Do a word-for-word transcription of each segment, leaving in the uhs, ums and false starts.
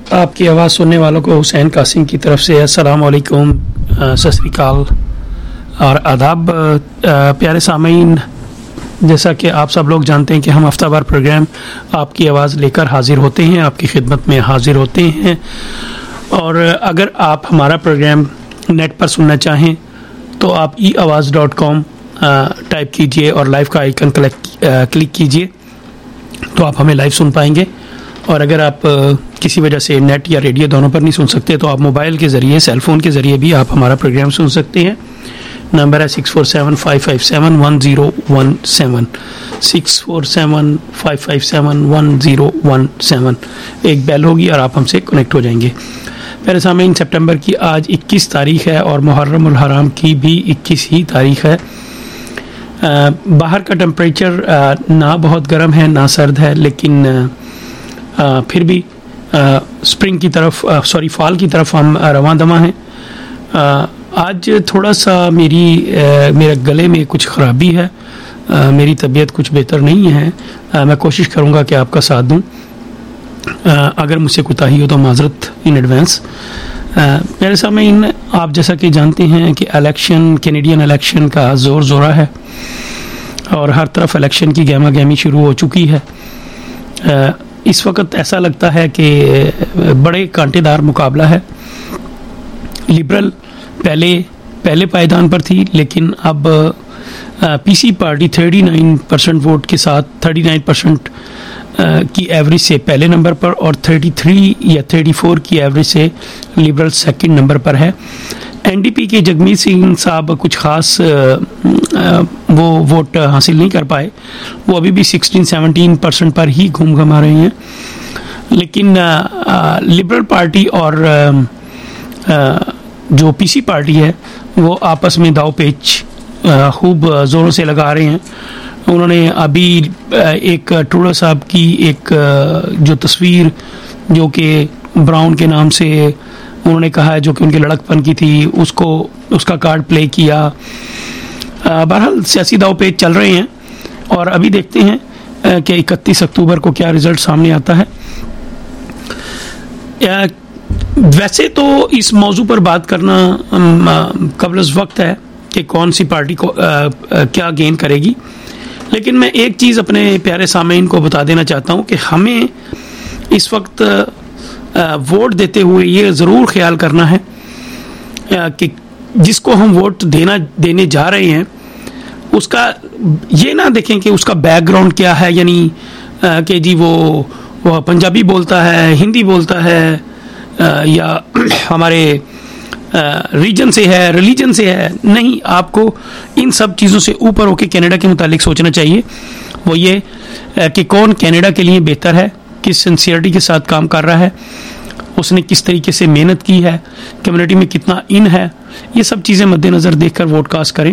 आपकी आवाज़ सुनने वालों को हुसैन कासिम की तरफ से अस्सलाम वालेकुम, सत श्री अकाल और आदाब। प्यारे सामीन, जैसा कि आप सब लोग जानते हैं कि हम हफ्तावार प्रोग्राम आपकी आवाज़ लेकर हाजिर होते हैं, आपकी खिदमत में हाजिर होते हैं। और अगर आप हमारा प्रोग्राम नेट पर सुनना चाहें तो आप ई आवाज़ डॉट कॉम टाइप कीजिए और लाइव का आइकन क्लिक कीजिए तो आप हमें लाइव सुन पाएंगे। और अगर आप किसी वजह से नेट या रेडियो दोनों पर नहीं सुन सकते तो आप मोबाइल के ज़रिए, सेल फ़ोन के ज़रिए भी आप हमारा प्रोग्राम सुन सकते हैं। नंबर है six four seven five five seven one zero one seven, six four seven five five seven one zero one seven. एक बेल होगी और आप हमसे कनेक्ट हो जाएंगे। मेरे सामने इन सितंबर की आज इक्कीस तारीख है और मुहर्रम उल हराम की भी इक्कीस ही तारीख है। आ, बाहर का टेम्परेचर ना बहुत गर्म है ना सर्द है, लेकिन आ, फिर भी आ, स्प्रिंग की तरफ, सॉरी फॉल की तरफ हम रवां दवा हैं। आ, आज थोड़ा सा मेरी आ, मेरे गले में कुछ ख़राबी है, आ, मेरी तबीयत कुछ बेहतर नहीं है। आ, मैं कोशिश करूँगा कि आपका साथ दूँ। अगर मुझसे कोताही हो तो माजरत इन एडवांस। मेरे सामने इन आप जैसा कि जानते हैं कि इलेक्शन, कैनेडियन इलेक्शन का ज़ोर ज़ोरा है और हर तरफ इलेक्शन की गहमा गहमी शुरू हो चुकी है। आ, इस वक्त ऐसा लगता है कि बड़े कांटेदार मुकाबला है। लिबरल पहले पहले पायदान पर थी, लेकिन अब पीसी पार्टी उनतालीस परसेंट वोट के साथ उनतालीस परसेंट की एवरेज से पहले नंबर पर और तैंतीस या चौंतीस की एवरेज से लिबरल सेकंड नंबर पर है। एनडीपी के जगमीत सिंह साहब कुछ ख़ास वो वोट हासिल नहीं कर पाए, वो अभी भी सोलह सत्रह परसेंट पर ही घूम घमा रहे हैं। लेकिन लिबरल पार्टी और आ, जो पीसी पार्टी है वो आपस में दाव पेच खूब ज़ोरों से लगा रहे हैं। उन्होंने अभी एक ट्रूडो साहब की एक जो तस्वीर जो कि ब्राउन के नाम से उन्होंने कहा है, जो कि उनके लड़कपन की थी, उसको उसका कार्ड प्ले किया। बहरहाल सियासी दाव पेच चल रहे हैं और अभी देखते हैं कि इकतीस अक्टूबर को क्या रिज़ल्ट सामने आता है। वैसे तो इस मौजू पर बात करना कबल वक्त है कि कौन सी पार्टी को आ, आ, क्या गेन करेगी, लेकिन मैं एक चीज़ अपने प्यारे सामीन को बता देना चाहता हूँ कि हमें इस वक्त आ, वोट देते हुए ये ज़रूर ख्याल करना है आ, कि जिसको हम वोट देना देने जा रहे हैं उसका ये ना देखें कि उसका बैकग्राउंड क्या है, यानी कि जी वो, वो पंजाबी बोलता है, हिंदी बोलता है आ, या हमारे रीजन से है, रिलीजन से है। नहीं, आपको इन सब चीज़ों से ऊपर होकर कनाडा के मुतालिक सोचना चाहिए। वो ये कि कौन कनाडा के लिए बेहतर है, किस सिंसियरिटी के साथ काम कर रहा है, उसने किस तरीके से मेहनत की है, कम्युनिटी में कितना इन है, ये सब चीज़ें मद्देनज़र देखकर वोट कास्ट करें।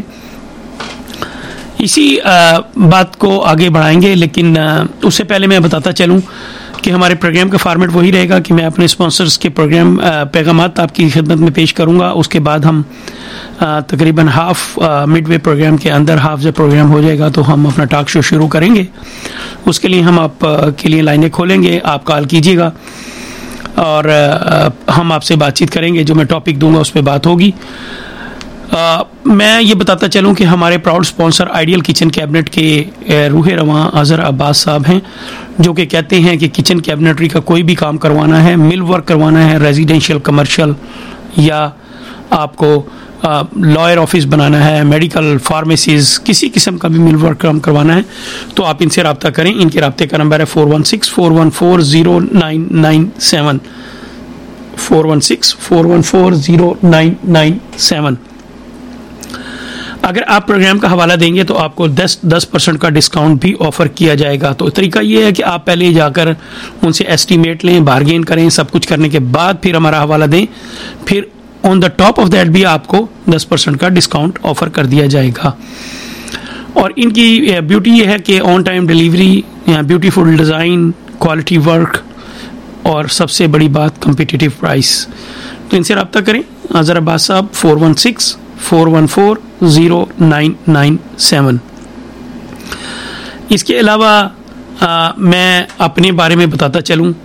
इसी आ, बात को आगे बढ़ाएंगे, लेकिन आ, उससे पहले मैं बताता चलूँ कि हमारे प्रोग्राम का फॉर्मेट वही रहेगा कि मैं अपने स्पॉन्सर्स के प्रोग्राम पैगामात आपकी खिदमत में पेश करूंगा। उसके बाद हम तकरीबन हाफ मिडवे प्रोग्राम के अंदर हाफ जब प्रोग्राम हो जाएगा तो हम अपना टॉक शो शुरू करेंगे। उसके लिए हम आप के लिए लाइनें खोलेंगे, आप कॉल कीजिएगा और हम आपसे बातचीत करेंगे। जो मैं टॉपिक दूंगा उस पर बात होगी। आ, मैं ये बताता चलूं कि हमारे proud sponsor ideal kitchen cabinet के रूह रवां अज़हर अब्बास साहब हैं, जो कि कहते हैं कि किचन कैबिनेटरी का कोई भी काम करवाना है, मिल वर्क करवाना है, रेजिडेंशियल, कमर्शियल या आपको लॉयर ऑफिस बनाना है, मेडिकल, फार्मेसीज, किसी किस्म का भी मिल वर्क काम करवाना है तो आप इनसे रब्ता करें। इनके रब्ते का नंबर है four one six four one four zero nine nine seven, four one six four one four zero nine nine seven. अगर आप प्रोग्राम का हवाला देंगे तो आपको दस दस परसेंट का डिस्काउंट भी ऑफ़र किया जाएगा। तो तरीका ये है कि आप पहले जाकर उनसे एस्टीमेट लें, बार्गेन करें, सब कुछ करने के बाद फिर हमारा हवाला दें, फिर on the top of that भी आपको दस परसेंट का डिस्काउंट ऑफ़र कर दिया जाएगा। और इनकी ब्यूटी ये है कि on time delivery, beautiful design, quality work और सबसे बड़ी बात कम्पिटिटिव प्राइस। तो इनसे रब्ता करें Azhar Abbas sahab, four one six four one four zero nine nine seven. इसके अलावा मैं अपने बारे में बताता चलूँ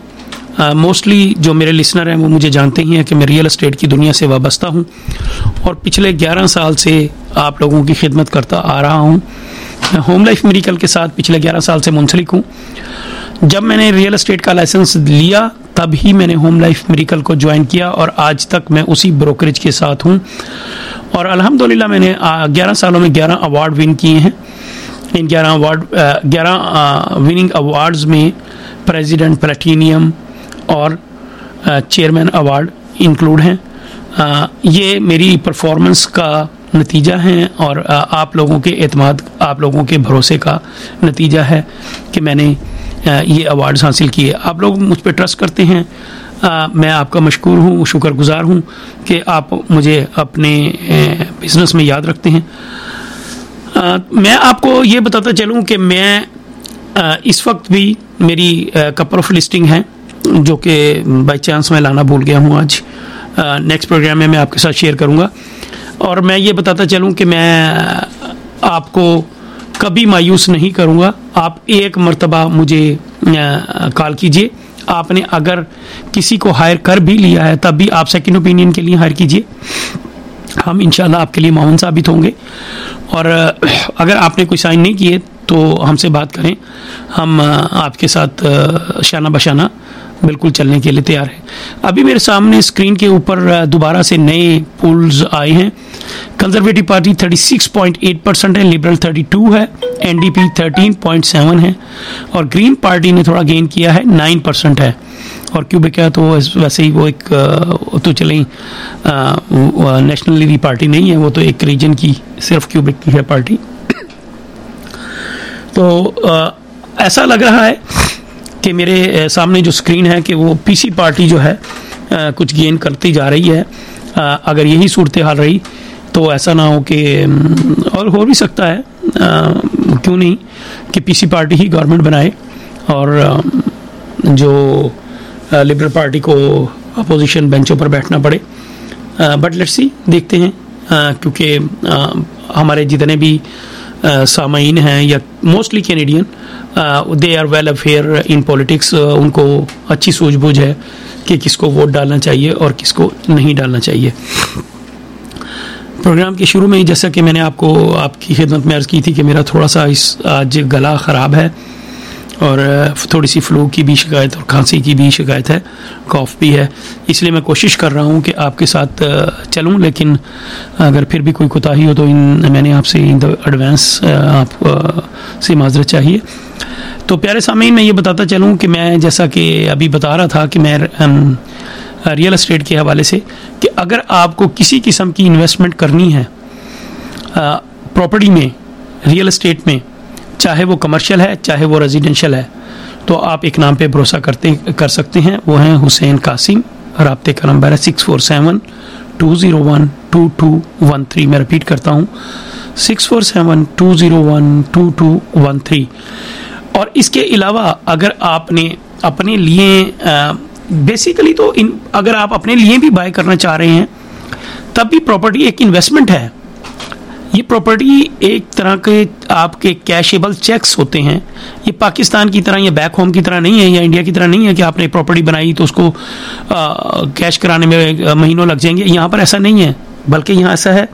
मोस्टली uh, जो मेरे लिसनर हैं वो मुझे जानते ही हैं कि मैं रियल एस्टेट की दुनिया से वाबस्ता हूँ और पिछले ग्यारह साल से आप लोगों की खिदमत करता आ रहा हूँ। होम लाइफ मिरेकल के साथ पिछले ग्यारह साल से मुंसलिक हूँ। जब मैंने रियल एस्टेट का लाइसेंस लिया तब ही मैंने होम लाइफ मिरेकल को ज्वाइन किया और आज तक मैं उसी ब्रोकरेज के साथ हूँ और अल्हम्दुलिल्लाह मैंने ग्यारह सालों में ग्यारह अवार्ड विन किए हैं। इन ग्यारह अवार्ड ग्यारह विनिंग अवार्ड्स में प्रेसिडेंट प्लैटिनियम और चेयरमैन अवार्ड इंक्लूड हैं। आ, ये मेरी परफॉर्मेंस का नतीजा है और आ, आप लोगों के एतमाद, आप लोगों के भरोसे का नतीजा है कि मैंने आ, ये अवार्ड्स हासिल किए। आप लोग मुझ पर ट्रस्ट करते हैं। आ, मैं आपका मशकूर हूँ, शुक्रगुजार हूँ कि आप मुझे अपने बिज़नेस में याद रखते हैं। आ, मैं आपको ये बताता चलूँ कि मैं आ, इस वक्त भी मेरी कपल ऑफ लिस्टिंग है जो कि बाई चांस मैं लाना भूल गया हूँ। आज नेक्स्ट प्रोग्राम में मैं आपके साथ शेयर करूँगा। और मैं ये बताता चलूँ कि मैं आपको कभी मायूस नहीं करूँगा। आप एक मर्तबा मुझे कॉल कीजिए। आपने अगर किसी को हायर कर भी लिया है तब भी आप सेकंड ओपिनियन के लिए हायर कीजिए। हम इंशाल्लाह आपके लिए माउन साबित होंगे। और अगर आपने कोई साइन नहीं किए तो हमसे बात करें, हम आपके साथ शाना बशाना बिल्कुल चलने के लिए तैयार हैं। अभी मेरे सामने स्क्रीन के ऊपर दोबारा से नए पोल्स आए हैं। कंजर्वेटिव पार्टी छत्तीस पॉइंट आठ परसेंट है, लिबरल बत्तीस है, एनडीपी तेरह पॉइंट सात है और ग्रीन पार्टी ने थोड़ा गेन किया है, नौ परसेंट है। और क्यूबेक का तो वैसे ही वो एक तो चले नेशनल पार्टी नहीं है, वो तो एक रीजन की सिर्फ क्यूबेक की है पार्टी। तो आ, ऐसा लग रहा है कि मेरे सामने जो स्क्रीन है कि वो पीसी पार्टी जो है आ, कुछ गेन करती जा रही है। आ, अगर यही सूरत हाल रही तो ऐसा ना हो कि, और हो भी सकता है, आ, क्यों नहीं कि पीसी पार्टी ही गवर्नमेंट बनाए और आ, जो लिबरल पार्टी को अपोजिशन बेंचों पर बैठना पड़े। बट लेट्स सी, देखते हैं, क्योंकि हमारे जितने भी सामाइन हैं या mostly Canadian, they are well aware in politics. उनको अच्छी सूझबूझ है कि किसको वोट डालना चाहिए और किसको नहीं डालना चाहिए। प्रोग्राम के शुरू में ही जैसा कि मैंने आपको आपकी खिदमत में अर्ज़ की थी कि मेरा थोड़ा सा इस आज गला ख़राब है और थोड़ी सी फ्लू की भी शिकायत और खांसी की भी शिकायत है, कॉफ भी है। इसलिए मैं कोशिश कर रहा हूँ कि आपके साथ चलूँ, लेकिन अगर फिर भी कोई कोताही हो तो इन मैंने आपसे इन द एडवांस आप से माजरत चाहिए। तो प्यारे सामीन, मैं ये बताता चलूँ कि मैं जैसा कि अभी बता रहा था कि मैं रियल एस्टेट के हवाले से कि अगर आपको किसी किस्म की इन्वेस्टमेंट करनी है प्रॉपर्टी में, रियल एस्टेट में, चाहे वो कमर्शियल है चाहे वो रेजिडेंशियल है, तो आप एक नाम पे भरोसा करते कर सकते हैं। वो हैं हुसैन कासिम। राब्ते का नंबर है six four seven two zero one two two one three. मैं रिपीट करता हूँ, six four seven two zero one two two one three. और इसके अलावा अगर आपने अपने लिए बेसिकली तो इन अगर आप अपने लिए भी बाय करना चाह रहे हैं तब भी प्रॉपर्टी एक इन्वेस्टमेंट है। ये प्रॉपर्टी एक तरह के आपके कैशेबल चेक्स होते हैं। ये पाकिस्तान की तरह या बैक होम की तरह नहीं है या इंडिया की तरह नहीं है कि आपने प्रॉपर्टी बनाई तो उसको आ, कैश कराने में महीनों लग जाएंगे। यहाँ पर ऐसा नहीं है, बल्कि यहाँ ऐसा है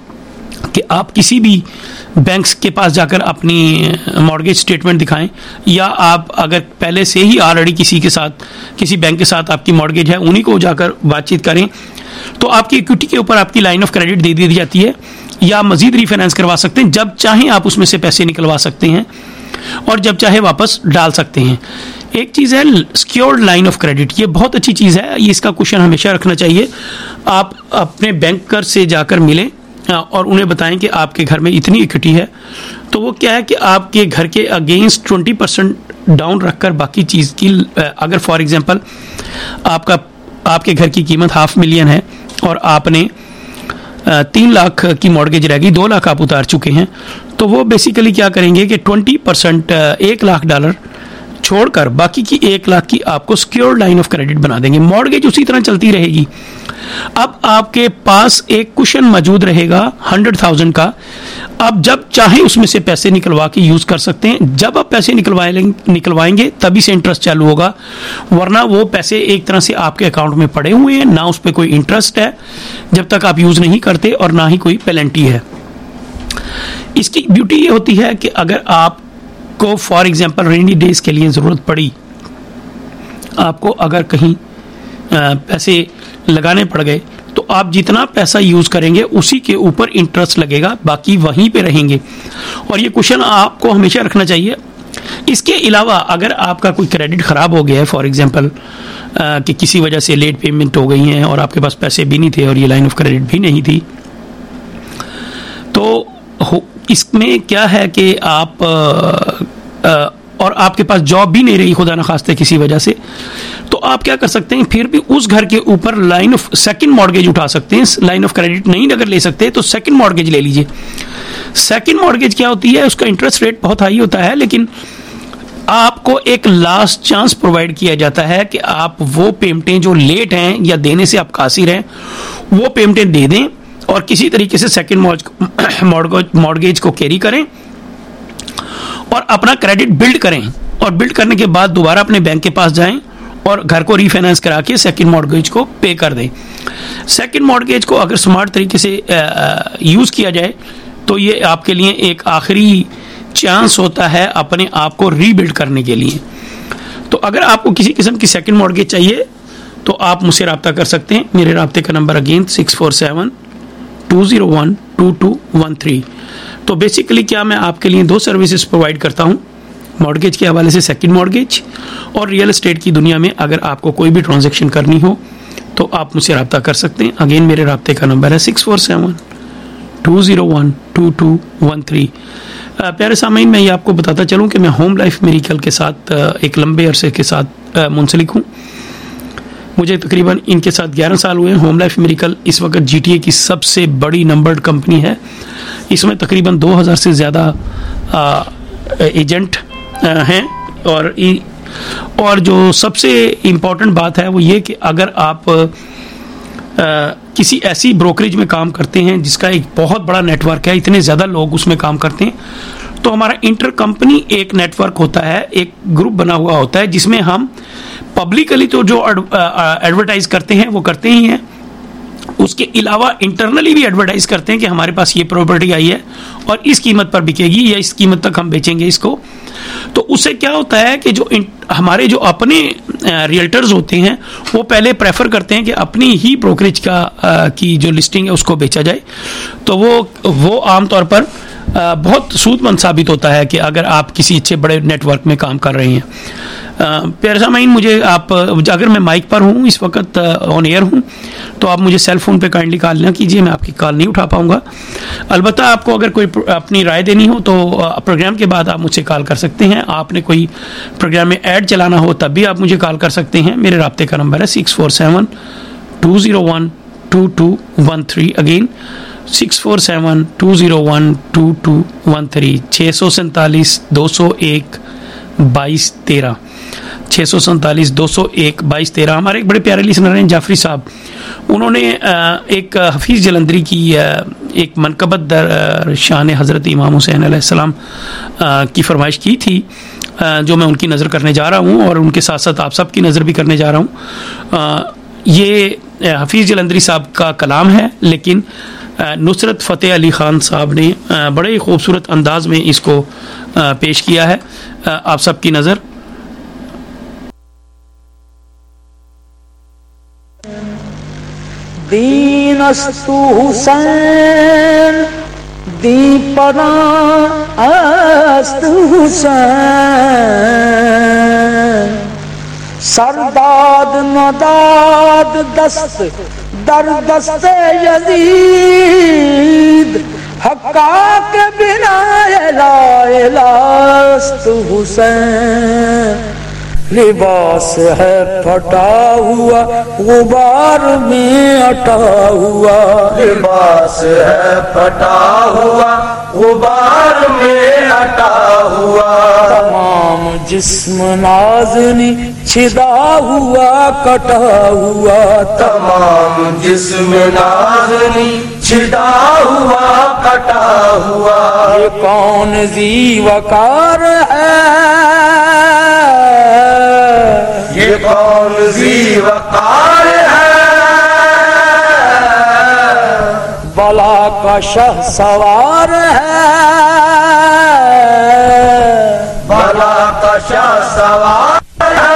कि आप किसी भी बैंक्स के पास जाकर अपनी मॉर्गेज स्टेटमेंट दिखाएं, या आप अगर पहले से ही ऑलरेडी किसी के साथ किसी बैंक के साथ आपकी मॉर्गेज है उन्हीं को जाकर बातचीत करें, तो आपकी इक्विटी के ऊपर आपकी लाइन ऑफ क्रेडिट दे दी जाती है या मजीद रीफाइनेंस करवा सकते हैं। जब चाहें आप उसमें से पैसे निकलवा सकते हैं और जब चाहे वापस डाल सकते हैं। एक चीज़ है सिक्योर्ड लाइन ऑफ क्रेडिट, ये बहुत अच्छी चीज़ है, ये इसका क्वेश्चन हमेशा रखना चाहिए। आप अपने बैंकर से जाकर मिलें और उन्हें बताएं कि आपके घर में इतनी इक्विटी है, तो वो क्या है कि आपके घर के अगेंस्ट ट्वेंटी परसेंट डाउन रखकर बाकी चीज़ की, अगर फॉर एग्जांपल आपका आपके घर की कीमत हाफ मिलियन है और आपने तीन लाख की मॉर्गेज रहेगी, दो लाख आप उतार चुके हैं, तो वो बेसिकली क्या करेंगे कि ट्वेंटी परसेंट एक लाख डॉलर छोड़कर बाकी की एक लाख की आपको सिक्योर्ड लाइन ऑफ क्रेडिट बना देंगे। मॉर्गेज उसी तरह चलती रहेगी। अब आपके पास एक कुशन मौजूद रहेगा हंड्रेड थाउजेंड का। आप जब चाहें उसमें से पैसे निकलवा के यूज कर सकते हैं। जब आप पैसे निकलवाए निकलवाएंगे तभी से इंटरेस्ट चालू होगा, वरना वो पैसे एक तरह से आपके अकाउंट में पड़े हुए हैं, ना उस पर कोई इंटरेस्ट है जब तक आप यूज नहीं करते, और ना ही कोई पेनल्टी है। इसकी ब्यूटी ये होती है कि अगर आपको फॉर एग्जांपल रेनी डेज के लिए जरूरत पड़ी, आपको अगर कहीं पैसे लगाने पड़ गए, तो आप जितना पैसा यूज करेंगे उसी के ऊपर इंटरेस्ट लगेगा, बाकी वहीं पे रहेंगे। और ये क्वेश्चन आपको हमेशा रखना चाहिए। इसके अलावा अगर आपका कोई क्रेडिट खराब हो गया है, फॉर एग्जांपल कि किसी वजह से लेट पेमेंट हो गई है और आपके पास पैसे भी नहीं थे और ये लाइन ऑफ क्रेडिट भी नहीं थी, तो इसमें क्या है कि आप आ, आ, और आपके पास जॉब भी नहीं रही खुदा न खास्ते किसी वजह से, तो आप क्या कर सकते हैं, फिर भी उस घर के ऊपर लाइन ऑफ सेकंड मॉर्गेज उठा सकते हैं। लाइन ऑफ क्रेडिट नहीं अगर ले सकते तो सेकंड मॉर्गेज ले लीजिए। सेकंड मॉर्गेज क्या होती है, उसका इंटरेस्ट रेट बहुत हाई होता है, लेकिन आपको एक लास्ट चांस प्रोवाइड किया जाता है कि आप वो पेमेंटें जो लेट हैं या देने से आप कासिर हैं, वो पेमेंटें दे दें और किसी तरीके से सेकंड मॉर्गेज को कैरी करें और अपना क्रेडिट बिल्ड करें, और बिल्ड करने के बाद दोबारा अपने बैंक के पास जाएं और घर को रीफाइनेंस करा के सेकंड मॉर्गेज को पे कर दें। सेकंड मॉर्गेज को अगर स्मार्ट तरीके से यूज किया जाए तो ये आपके लिए एक आखिरी चांस होता है अपने आप को रीबिल्ड करने के लिए। तो अगर आपको किसी किस्म की सेकंड मॉर्गेज चाहिए तो आप मुझसे रब्ता कर सकते हैं। मेरे रब्ते का number again six four seven two zero one two two one three. तो बेसिकली क्या मैं आपके लिए दो सर्विसेज प्रोवाइड करता हूँ, मॉर्गेज के हवाले से सेकंड मॉर्गेज, और रियल एस्टेट की दुनिया में अगर आपको कोई भी ट्रांजैक्शन करनी हो तो आप मुझसे रब्ता कर सकते हैं। अगेन मेरे रब्ते का नंबर है six four seven two zero one two two one three. प्यारे सामीन, मैं ये आपको बताता चलूँ कि मैं होम लाइफ मेडिकल के साथ एक लंबे अरसे के साथ मुंसलिक हूँ। मुझे तकरीबन इनके साथ ग्यारह साल हुए हैं। होम लाइफ मेडिकल इस वक्त जीटीए की सबसे बड़ी नंबर्ड कंपनी है। इसमें तकरीबन दो हज़ार से ज़्यादा एजेंट हैं, और और जो सबसे इम्पोर्टेंट बात है वो ये कि अगर आप आ, किसी ऐसी ब्रोकरेज में काम करते हैं जिसका एक बहुत बड़ा नेटवर्क है, इतने ज़्यादा लोग उसमें काम करते हैं, तो हमारा इंटर कंपनी एक नेटवर्क होता है, एक ग्रुप बना हुआ होता है जिसमें हम पब्लिकली तो जो एडवर्टाइज करते हैं वो करते ही हैं, उसके अलावा इंटरनली भी एडवर्टाइज करते हैं कि हमारे पास ये प्रॉपर्टी आई है और इस कीमत पर बिकेगी या इस कीमत तक हम बेचेंगे इसको। तो उससे क्या होता है कि जो हमारे जो अपने रियल्टर्स होते हैं वो पहले प्रेफर करते हैं कि अपनी ही ब्रोकरेज का आ, की जो लिस्टिंग है उसको बेचा जाए। तो वो वो आमतौर पर आ, बहुत सूदमंद साबित होता है कि अगर आप किसी अच्छे बड़े नेटवर्क में काम कर रहे हैं। प्यारे सामीन, मुझे आप अगर मैं माइक पर हूँ इस वक्त ऑन एयर हूँ तो आप मुझे सेल फोन पे काइंडली कॉल ना कीजिए, मैं आपकी कॉल नहीं उठा पाऊँगा। अलबत्ता आपको अगर कोई अपनी राय देनी हो तो प्रोग्राम के बाद आप मुझसे कॉल कर सकते हैं। आपने कोई प्रोग्राम में ऐड चलाना हो तब भी आप मुझे कॉल कर सकते हैं। मेरे रब्ते का नंबर है six four seven two zero one two two one three. Again six four seven two zero one two two one three. छः सौ सैंतालीस दो सौ एक बाईस तेरह छः सौ सैंतालीस दो सौ एक बाईस तेरह। हमारे एक बड़े प्यारे लिसनर हैं जाफरी साहब, उन्होंने एक हफीज़ जलंधरी की एक मनकबत दर शान हज़रत इमाम हुसैन अलैहिस्सलाम की फरमाइश की थी, जो मैं उनकी नज़र करने जा रहा हूँ और उनके साथ साथ आप सब की नज़र भी करने जा रहा हूँ। ये हफीज़ जलंधरी साहब का कलाम है, लेकिन नुसरत फ़तेह अली ख़ान साहब ने बड़े खूबसूरत अंदाज में इसको पेश किया है। आप सब की नज़र। दीनस्तु हुसैन दीपना अस्तु हुसैन सरदाद नदाद दस्त दर दस्ते यजीद हक्का के बिना ला इलास्तु हुसैन। लिबास है फटा हुआ गुबार में अटा हुआ, लिबास है फटा हुआ गुबार में अटा हुआ। तमाम तमाम जिस्म नाज़नी छिदा हुआ कटा हुआ, तमाम जिस्म नाज़नी छिदा हुआ कटा हुआ। ये कौन ज़ीवकार है, ये कौन ज़ीवकार है, बला का शह सवार है, बला का शाह सवार है।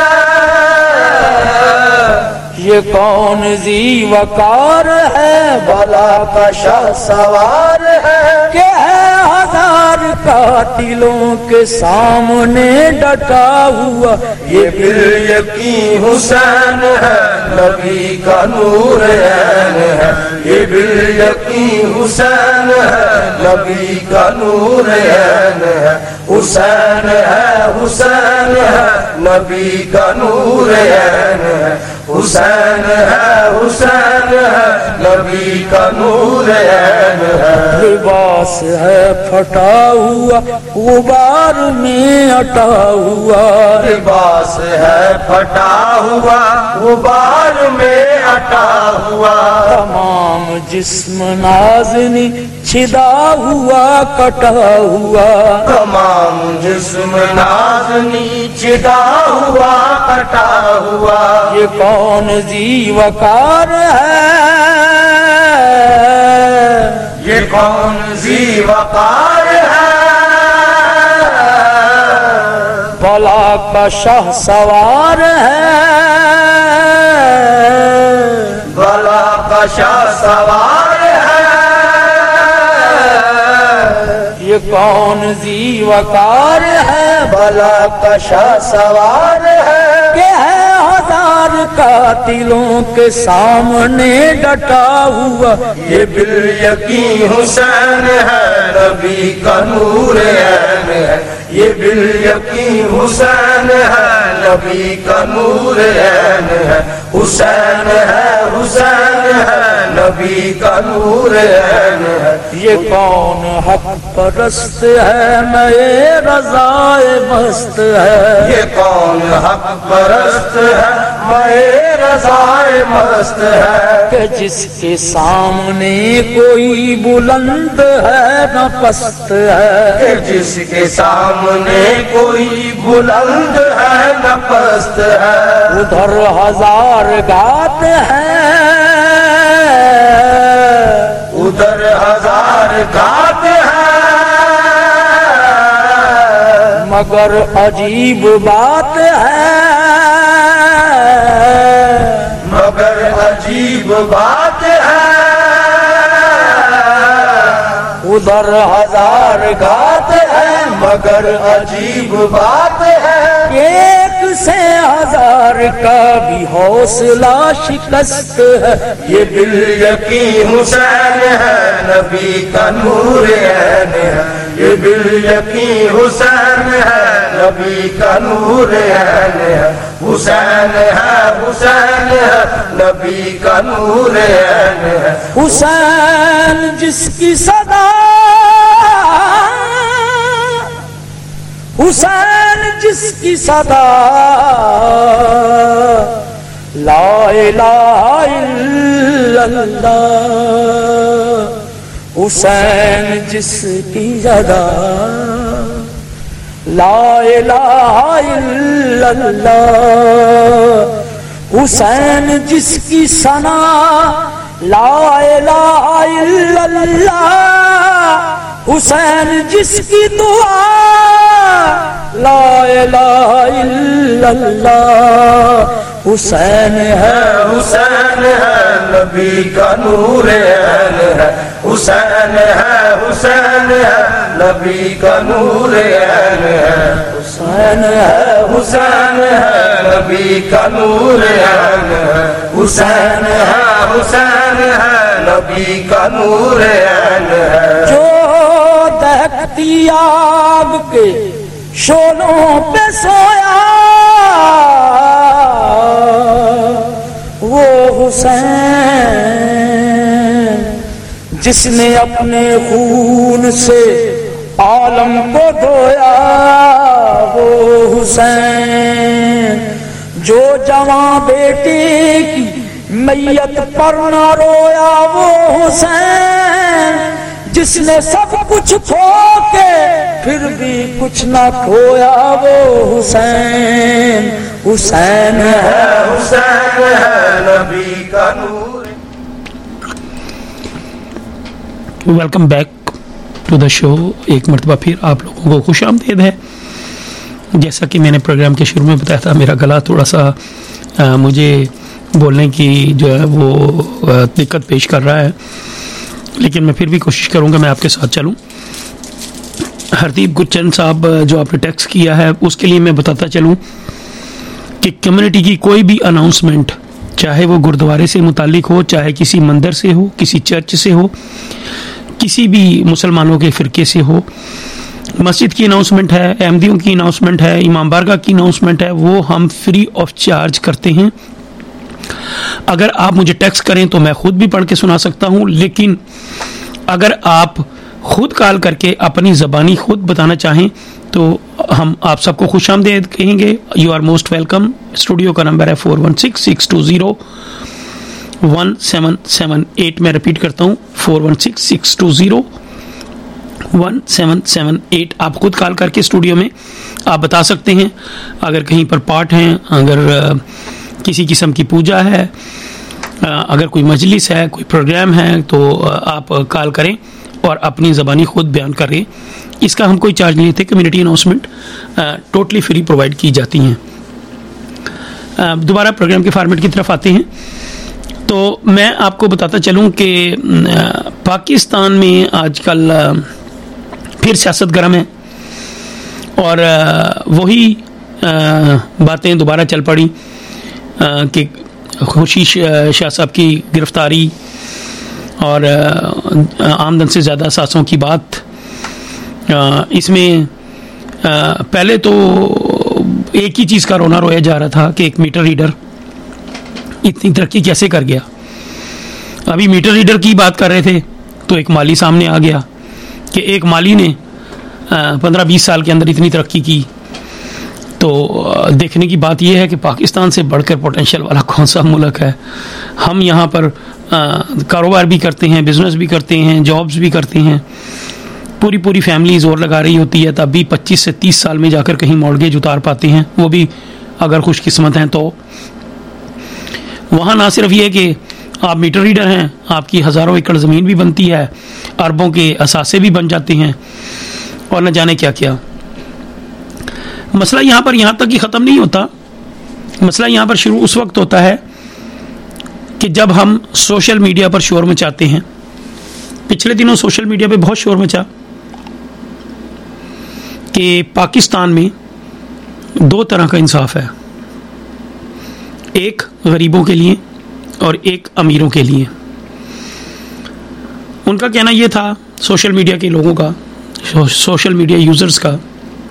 ये कौन ज़ीवकार है, बला का शाह सवार है, के है हजार कातिलों के सामने डटा हुआ। ये फिर यकीन हुसैन है, नबी का नूर ऐन है। ये फिर यकीन हुसैन है, नबी का नूर ऐन है। हुसैन है, हुसैन है, नबी का नूर ऐन है। हुसैन है, हुसैन है, नबी का नूर ऐन है। लिबास है फटा हुआ, गुबार में अटा हुआ। लिबास है फटा हुआ, गुबार में अटा हुआ। तमाम जिस्म नाज़नी छिदा हुआ कटा हुआ। तमाम जिस्म नाज़नी छिदा हुआ कटा हुआ। ये कौन ज़ीवकार है, ये कौन ज़ीवकार है, बला का शाह सवार है, बला का शाह सवार है। ये कौन ज़ीवकार है, बला का शाह सवार है, के है हजार कातिलों के सामने डटा हुआ। ये बिल यकीन हुसैन है, नबी का नूर ऐन है। ये बिल यकीन हुसैन है, नबी का नूर ऐन है। हुसैन है, हुसैन है, नबी का नूर ऐन है। ये कौन हक परस्त है, नए रज़ाए मस्त है। ये कौन हक परस्त है, मैं रज़ाए मस्त है। कि जिसके सामने कोई बुलंद है न पस्त है। कि जिसके सामने कोई बुलंद है न पस्त है। उधर हजार गात है, उधर हजार घात है, मगर अजीब बात है, मगर अजीब बात है। उधर हजार घात है, मगर अजीब बात है। एक से हजार का भी हौसला शिकस्त है। ये बिल यकीन हुसैन है, नबी का नूर ऐन है। ये बिल यकीन हुसैन है, नबी का नूर ऐन है। हुसैन है, हुसैन है, नबी का नूर ऐन है। हुसैन जिसकी सदा, हुसैन जिसकी सदा ला इलाहा इल्लल्लाह। हुसैन जिसकी सदा ला इलाहा इल्लल्लाह। हुसैन जिसकी सना ला इलाहा इल्लल्लाह। हुसैन जिसकी दुआ ला इलाहा इल्लल्लाह। हुसैन है, हुसैन है, नबी का नूर ऐन है। हुसैन है, हुसैन है, नबी का नूर ऐन है। हुसैन है, हुसैन है, नबी का नूर ऐन है। हुसैन है, हुसैन है, नबी का नूर ऐन है। जो दहकती आग के शोलों पे सोया वो हुसैन जिसने अपने खून से आलम को धोया वो हुसैन, जो जवां बेटी की मैयत पर न रोया वो हुसैन, जिसने सब कुछ खो के फिर भी कुछ न खोया वो हुसैन। हुसैन है, हुसैन है नबी का नूर। Welcome back to the show. एक मरतबा फिर आप लोगों को खुश आमदीद है। जैसा कि मैंने प्रोग्राम के शुरू में बताया था, मेरा गला थोड़ा सा आ, मुझे बोलने की जो है वो दिक्कत पेश कर रहा है, लेकिन मैं फिर भी कोशिश करूंगा मैं आपके साथ चलूं। हरदीप गुरचंद साहब जो आपने टेक्स्ट किया है उसके लिए मैं बताता चलूं कि कम्युनिटी की कोई भी अनाउंसमेंट, चाहे वो गुरुद्वारे से मुतालिक हो, चाहे किसी मंदिर से हो, किसी चर्च से हो, किसी भी मुसलमानों के फ़िरके से हो, मस्जिद की अनाउंसमेंट है, अहमदियों की अनाउंसमेंट है, इमाम बारगाह की अनाउंसमेंट है, वो हम फ्री ऑफ चार्ज करते हैं। अगर आप मुझे टेक्स्ट करें तो मैं खुद भी पढ़ के सुना सकता हूं, लेकिन अगर आप खुद कॉल करके अपनी ज़बानी खुद बताना चाहें तो हम आप सबको खुश आमदीद कहेंगे। You are most welcome. Studio का नंबर है four one six six two zero one seven seven eight. मैं रिपीट करता हूँ, four one six six two zero one seven seven eight. आप खुद कॉल करके स्टूडियो में आप बता सकते हैं अगर कहीं पर पाठ हैं, अगर किसी किस्म की पूजा है, अगर कोई मजलिस है, कोई प्रोग्राम है, तो आप कॉल करें और अपनी ज़बानी खुद बयान करें। इसका हम कोई चार्ज नहीं लेते। Community announcement totally free provide की जाती हैं। दोबारा प्रोग्राम के फॉर्मेट की तरफ आते हैं तो मैं आपको बताता चलूं कि पाकिस्तान में आजकल फिर सियासत गर्म है और वही बातें दोबारा चल पड़ी कि खुशी शाह साहब की गिरफ्तारी और आमदन से ज़्यादा सासों की बात। इसमें पहले तो एक ही चीज़ का रोना रोया जा रहा था कि एक मीटर रीडर इतनी तरक्की कैसे कर गया। अभी मीटर रीडर की बात कर रहे थे तो एक माली सामने आ गया कि एक माली ने पंद्रह बीस साल के अंदर इतनी तरक्की की। तो देखने की बात यह है कि पाकिस्तान से बढ़कर पोटेंशियल वाला कौन सा मुल्क है। हम यहाँ पर कारोबार भी करते हैं, बिजनेस भी करते हैं, जॉब्स भी करते हैं, पूरी पूरी फैमिली जोर लगा रही होती है, तब भी पच्चीस से तीस साल में जाकर कहीं मॉर्गेज उतार पाते हैं, वो भी अगर खुशकिस्मत हैं तो। वहाँ ना सिर्फ ये कि आप मीटर रीडर हैं, आपकी हज़ारों एकड़ ज़मीन भी बनती है, अरबों के असासे भी बन जाते हैं और न जाने क्या क्या। मसला यहाँ पर यहाँ तक ही ख़त्म नहीं होता। मसला यहाँ पर शुरू उस वक्त होता है कि जब हम सोशल मीडिया पर शोर मचाते हैं। पिछले दिनों सोशल मीडिया पे बहुत शोर मचा कि पाकिस्तान में दो तरह का इंसाफ है, एक गरीबों के लिए और एक अमीरों के लिए। उनका कहना यह था, सोशल मीडिया के लोगों का, सोशल मीडिया यूजर्स का,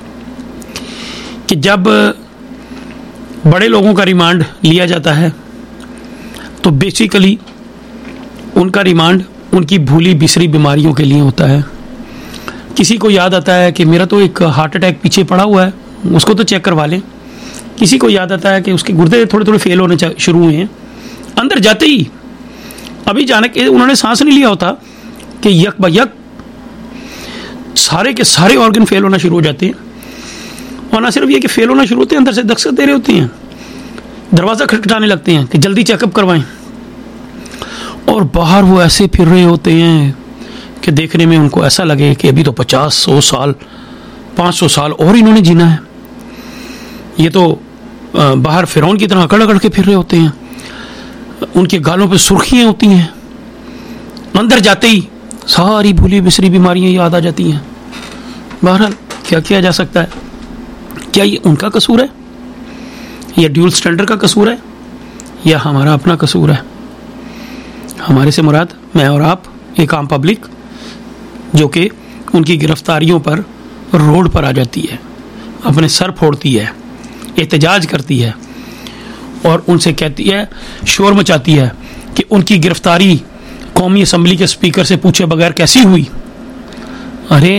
कि जब बड़े लोगों का रिमांड लिया जाता है तो बेसिकली उनका रिमांड उनकी भूली बिसरी बीमारियों के लिए होता है। किसी को याद आता है कि मेरा तो एक हार्ट अटैक पीछे पड़ा हुआ है, उसको तो चेक करवा लें। किसी को याद आता है कि उसके गुर्दे थोड़े थोड़े फेल होने शुरू हुए हैं। अंदर जाते ही अभी जाने के उन्होंने सांस नहीं लिया होता कि यक ब यक सारे के सारे ऑर्गन फेल होना शुरू हो जाते हैं। और ना सिर्फ ये कि फेल होना शुरू होते हैं, अंदर से दस्तक दे रहे होते हैं, दरवाज़ा खटखटाने लगते हैं कि जल्दी चेकअप करवाएं। और बाहर वो ऐसे फिर रहे होते हैं कि देखने में उनको ऐसा लगे कि अभी तो पचास सौ साल पाँच सौ साल और इन्होंने जीना है। ये तो बाहर फिरौन की तरह अकड़ अकड़ के फिर रहे होते हैं, उनके गालों पे सुर्खियाँ होती हैं। अंदर जाते ही सारी भूली बिसरी बीमारियाँ याद आ जाती हैं। बहरहाल क्या किया जा सकता है? क्या ये उनका कसूर है, या ड्यूल स्टैंडर्ड का कसूर है, या हमारा अपना कसूर है? हमारे से मुराद मैं और आप, एक आम पब्लिक जो कि उनकी गिरफ्तारियों पर रोड पर आ जाती है, अपने सर फोड़ती है, एहतजाज करती है और उनसे कहती है, शोर मचाती है कि उनकी गिरफ्तारी कौमी असम्बली के स्पीकर से पूछे बगैर कैसी हुई। अरे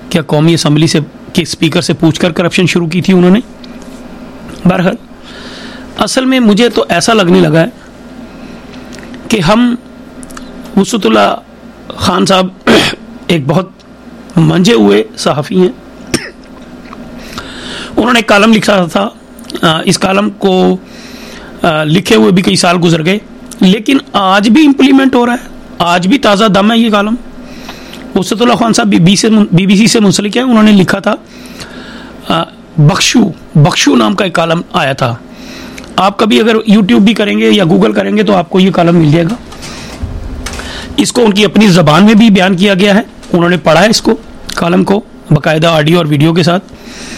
क्या कौमी असम्बली से के स्पीकर से पूछकर करप्शन शुरू की थी उन्होंने? बहरहाल असल में मुझे तो ऐसा लगने लगा है कि हम वसतुल्ला खान साहब एक बहुत मंजे हुए सहाफ़ी हैं। उन्होंने एक कालम लिखा था, इस कालम को लिखे हुए भी कई साल गुजर गए, लेकिन आज भी इम्प्लीमेंट हो रहा है, आज भी ताज़ा दम है ये कालम। वसतुल्ला खान साहब बीबीसी से मुंसलिक है। उन्होंने लिखा था, बख्शू बख्शू नाम का एक कालम आया था। आप कभी अगर यूट्यूब भी करेंगे या गूगल करेंगे तो आपको ये कालम मिल जाएगा। इसको उनकी अपनी ज़बान में भी बयान किया गया है, उन्होंने पढ़ा है इसको, कालम को बाकायदा ऑडियो और वीडियो के साथ।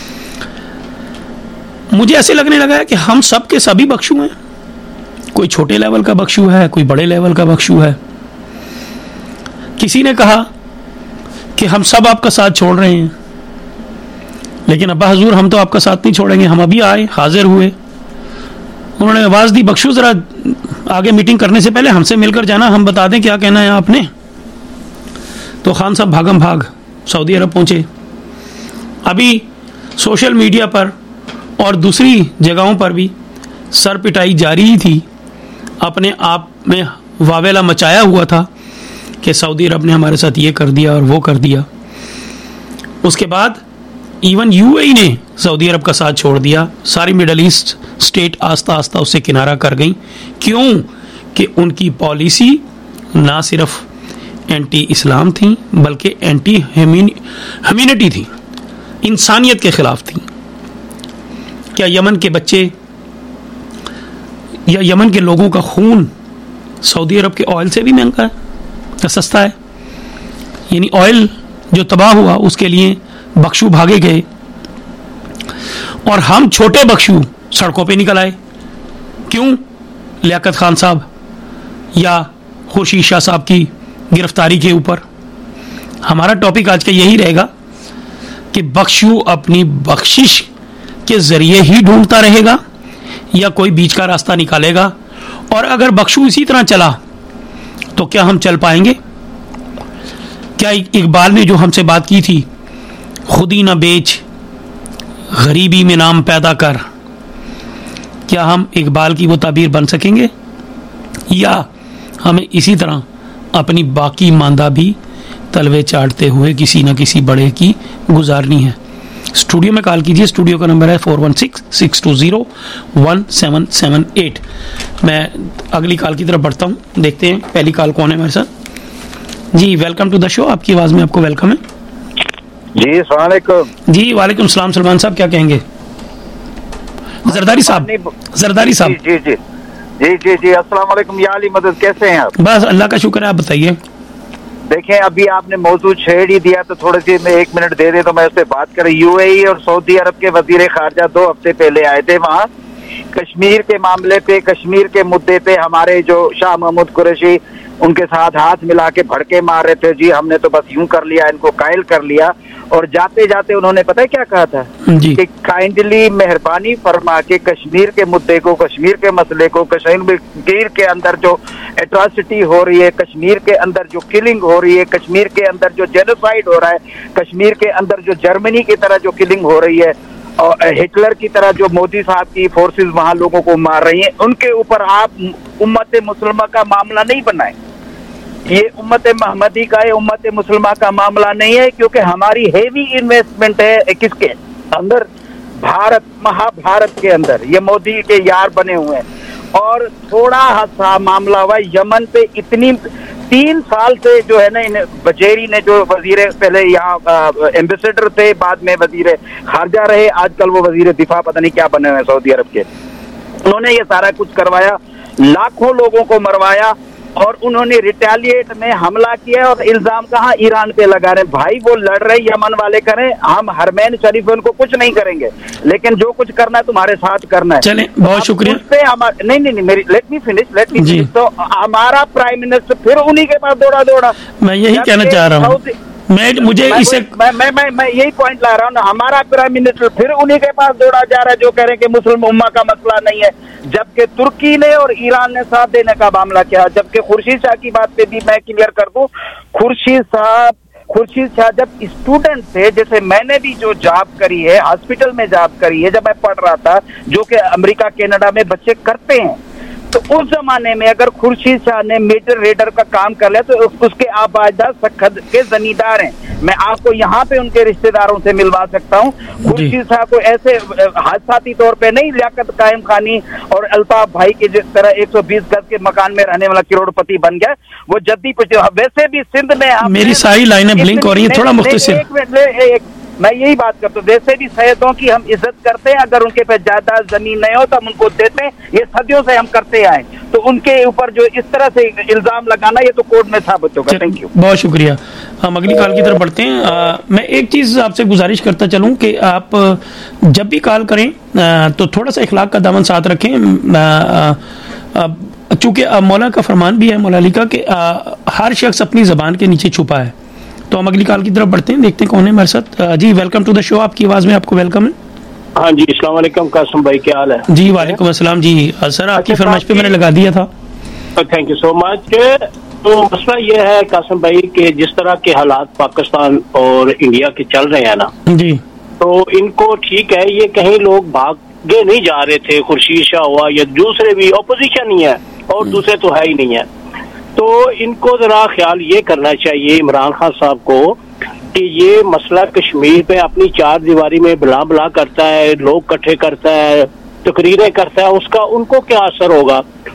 मुझे ऐसे लगने लगा है कि हम सब के सभी बख्शू हैं। कोई छोटे लेवल का बख्शू है, कोई बड़े लेवल का बख्शू है। किसी ने कहा कि हम सब आपका साथ छोड़ रहे हैं, लेकिन अब्बा हजूर हम तो आपका साथ नहीं छोड़ेंगे, हम अभी आए, हाजिर हुए। उन्होंने आवाज़ दी, बख्शू ज़रा आगे मीटिंग करने से पहले हमसे मिलकर जाना, हम बता दें क्या कहना है आपने। तो खान साहब भागम भाग सऊदी अरब पहुंचे। अभी सोशल मीडिया पर और दूसरी जगहों पर भी सर पिटाई जारी ही थी, अपने आप में वावेला मचाया हुआ था कि सऊदी अरब ने हमारे साथ ये कर दिया और वो कर दिया। उसके बाद इवन यूएई ने सऊदी अरब का साथ छोड़ दिया। सारी मिडल ईस्ट स्टेट आस्ता आस्ता उससे किनारा कर गई। क्यों? कि उनकी पॉलिसी ना सिर्फ एंटी इस्लाम थी बल्कि एंटी ह्यूमैनिटी थी, इंसानियत के खिलाफ थी। क्या यमन के बच्चे या यमन के लोगों का खून सऊदी अरब के ऑयल से भी महंगा है या सस्ता है? यानी ऑयल जो तबाह हुआ उसके लिए बख्शू भागे गए और हम छोटे बख्शू सड़कों पे निकल आए। क्यों? लियाकत खान साहब या खुर्शीद शाह साहब की गिरफ्तारी के ऊपर। हमारा टॉपिक आज का यही रहेगा कि बख्शू अपनी बख्शिश के जरिए ही ढूंढता रहेगा या कोई बीच का रास्ता निकालेगा। और अगर बख्शू इसी तरह चला तो क्या हम चल पाएंगे? क्या इकबाल ने जो हमसे बात की थी, खुदी न बेच गरीबी में नाम पैदा कर, क्या हम इकबाल की वो ताबीर बन सकेंगे या हमें इसी तरह अपनी बाकी मांदा भी तलवे चाटते हुए किसी न किसी बड़े की गुजारनी है? स्टूडियो में कॉल कीजिए। स्टूडियो का नंबर है four one six six two zero one seven seven eight. मैं अगली कॉल की तरफ बढ़ता हूँ, देखते हैं पहली कॉल कौन है मेरे साथ। जी वेलकम टू द शो, आपकी आवाज़ में आपको वेलकम है। जी अस्सलाम वालेकुम। जी वालेकुम सलाम। सलमान साहब क्या कहेंगे? जरदारी साहब जरदारी साहब जी जी जी जी जी अस्सलाम वालेकुम। या अली मदद, कैसे हैं आप? बस अल्लाह का शुक्र है, आप बताइए। देखें अभी आपने मौजूद छेड़ ही दिया तो थोड़ी सी मैं एक मिनट दे दे तो मैं उससे बात करें। यूएई और सऊदी अरब के वजीर खारजा दो हफ्ते पहले आए थे वहाँ कश्मीर के मामले पे, कश्मीर के मुद्दे पे हमारे जो शाह महमूद कुरैशी उनके साथ हाथ मिला के भड़के मार रहे थे। जी हमने तो बस यूं कर लिया, इनको कायल कर लिया। और जाते जाते उन्होंने पता है क्या कहा था जी? कि काइंडली मेहरबानी फरमा के कश्मीर के मुद्दे को, कश्मीर के मसले को, कश्मीर के अंदर जो एट्रॉसिटी हो रही है, कश्मीर के अंदर जो किलिंग हो रही है, कश्मीर के अंदर जो जेनोसाइड हो रहा है, कश्मीर के अंदर जो जर्मनी की तरह जो किलिंग हो रही है और हिटलर की तरह जो मोदी साहब की फोर्सेस वहां लोगों को मार रही हैं, उनके ऊपर आप उम्मत मुसलमा का मामला नहीं बनाएं। ये उम्मत महमदी का, ये उम्मत मुसलमान का मामला नहीं है, क्योंकि हमारी हेवी इन्वेस्टमेंट है किसके अंदर? भारत, महाभारत के अंदर। ये मोदी के यार बने हुए हैं। और थोड़ा सा मामला हुआ यमन पे, इतनी तीन साल से जो है ना बचेरी ने जो वजीर पहले यहाँ एम्बेसडर थे, बाद में वजीर खारजा रहे, आजकल वो वजीर दिफा पता नहीं क्या बने हुए सऊदी अरब के। उन्होंने ये सारा कुछ करवाया, लाखों लोगों को मरवाया और उन्होंने रिटेलिएट में हमला किया और इल्जाम कहाँ ईरान पे लगा रहे। भाई वो लड़ रहे यमन वाले करें, हम हरमैन शरीफ उनको कुछ नहीं करेंगे, लेकिन जो कुछ करना है तुम्हारे साथ करना है। चलें, बहुत शुक्रिया। हमारे नहीं नहीं नहीं मेरी let me finish let me finish तो हमारा प्राइम मिनिस्टर फिर उन्हीं के पास दौड़ा दौड़ा। मैं यही कहना चाह रहा हूँ, मैं मुझे मैं, इसे मैं मैं मैं मैं यही पॉइंट ला रहा हूँ ना, हमारा प्राइम मिनिस्टर फिर उन्हीं के पास दौड़ा जा रहा है जो कह रहे हैं कि मुस्लिम उम्मा का मसला नहीं है, जबकि तुर्की ने और ईरान ने साथ देने का मामला किया। जबकि खुर्शीद शाह की बात पे भी मैं क्लियर कर दूं, खुर्शीद साहब खुर्शीद शाह जब स्टूडेंट थे, जैसे मैंने भी जो जॉब करी है, हॉस्पिटल में जॉब करी है जब मैं पढ़ रहा था, जो कि अमेरिका कनाडा में बच्चे करते हैं, तो उस जमाने में अगर खुर्शीद शाह ने मेजर रेडर का काम कर लिया तो उसके आबादा सखद के जमींदार हैं। मैं आपको यहाँ पे उनके रिश्तेदारों से मिलवा सकता हूँ। खुर्शीद शाह को ऐसे हादसाती तौर पे नहीं, लियाकत कायम खानी और अल्ताफ भाई के जिस तरह एक सौ बीस गज के मकान में रहने वाला करोड़पति बन गया, वो जद्दी पिछले। वैसे भी सिंध में मेरी सारी लाइनें ब्लिंक हो रही है, थोड़ा मुख्तसर। एक मिनट, मैं यही बात करता हूँ, वैसे भी सैयदों की हम इज्जत करते हैं, अगर उनके पे जायदाद जमीन नहीं हो तो हम उनको देते हैं, ये सदियों से हम करते आए, तो उनके ऊपर जो इस तरह से इल्जाम लगाना ये तो कोर्ट में साबित होगा। थैंक यू, बहुत शुक्रिया। हम अगली कॉल की तरफ बढ़ते हैं। आ, मैं एक चीज आपसे गुजारिश करता चलूं कि आप जब भी कॉल करें आ, तो थोड़ा सा इखलाक का दामन साथ रखें, चूंकि मौला का फरमान भी है, मौला अली का, कि हर शख्स अपनी जबान के नीचे छुपा है। तो हम अगली कॉल की तरफ बढ़ते हैं, देखते हैं कौन है हमारे साथ। जी वेलकम टू द शो, आपकी आवाज में आपको वेलकम है। हाँ जी, अस्सलाम वालेकुम कासिम भाई, क्या हाल है? जी वालेकुम अस्सलाम जी। सर आपकी फरमाइश पे मैंने लगा दिया था। Thank you so much. तो मसला ये है कासिम भाई कि जिस तरह के हालात पाकिस्तान और इंडिया के चल रहे हैं ना जी, तो इनको ठीक है, ये कहीं लोग भागे नहीं जा रहे थे, खुर्शीद शाह हुआ या दूसरे भी, ऑपोजिशन ही है और दूसरे तो है ही नहीं है। तो इनको जरा ख्याल ये करना चाहिए इमरान खान साहब को कि ये मसला कश्मीर पे अपनी चार दीवारी में बुला बुला करता है, लोग इकट्ठे करता है, तकरीरें करता है, उसका उनको क्या असर होगा?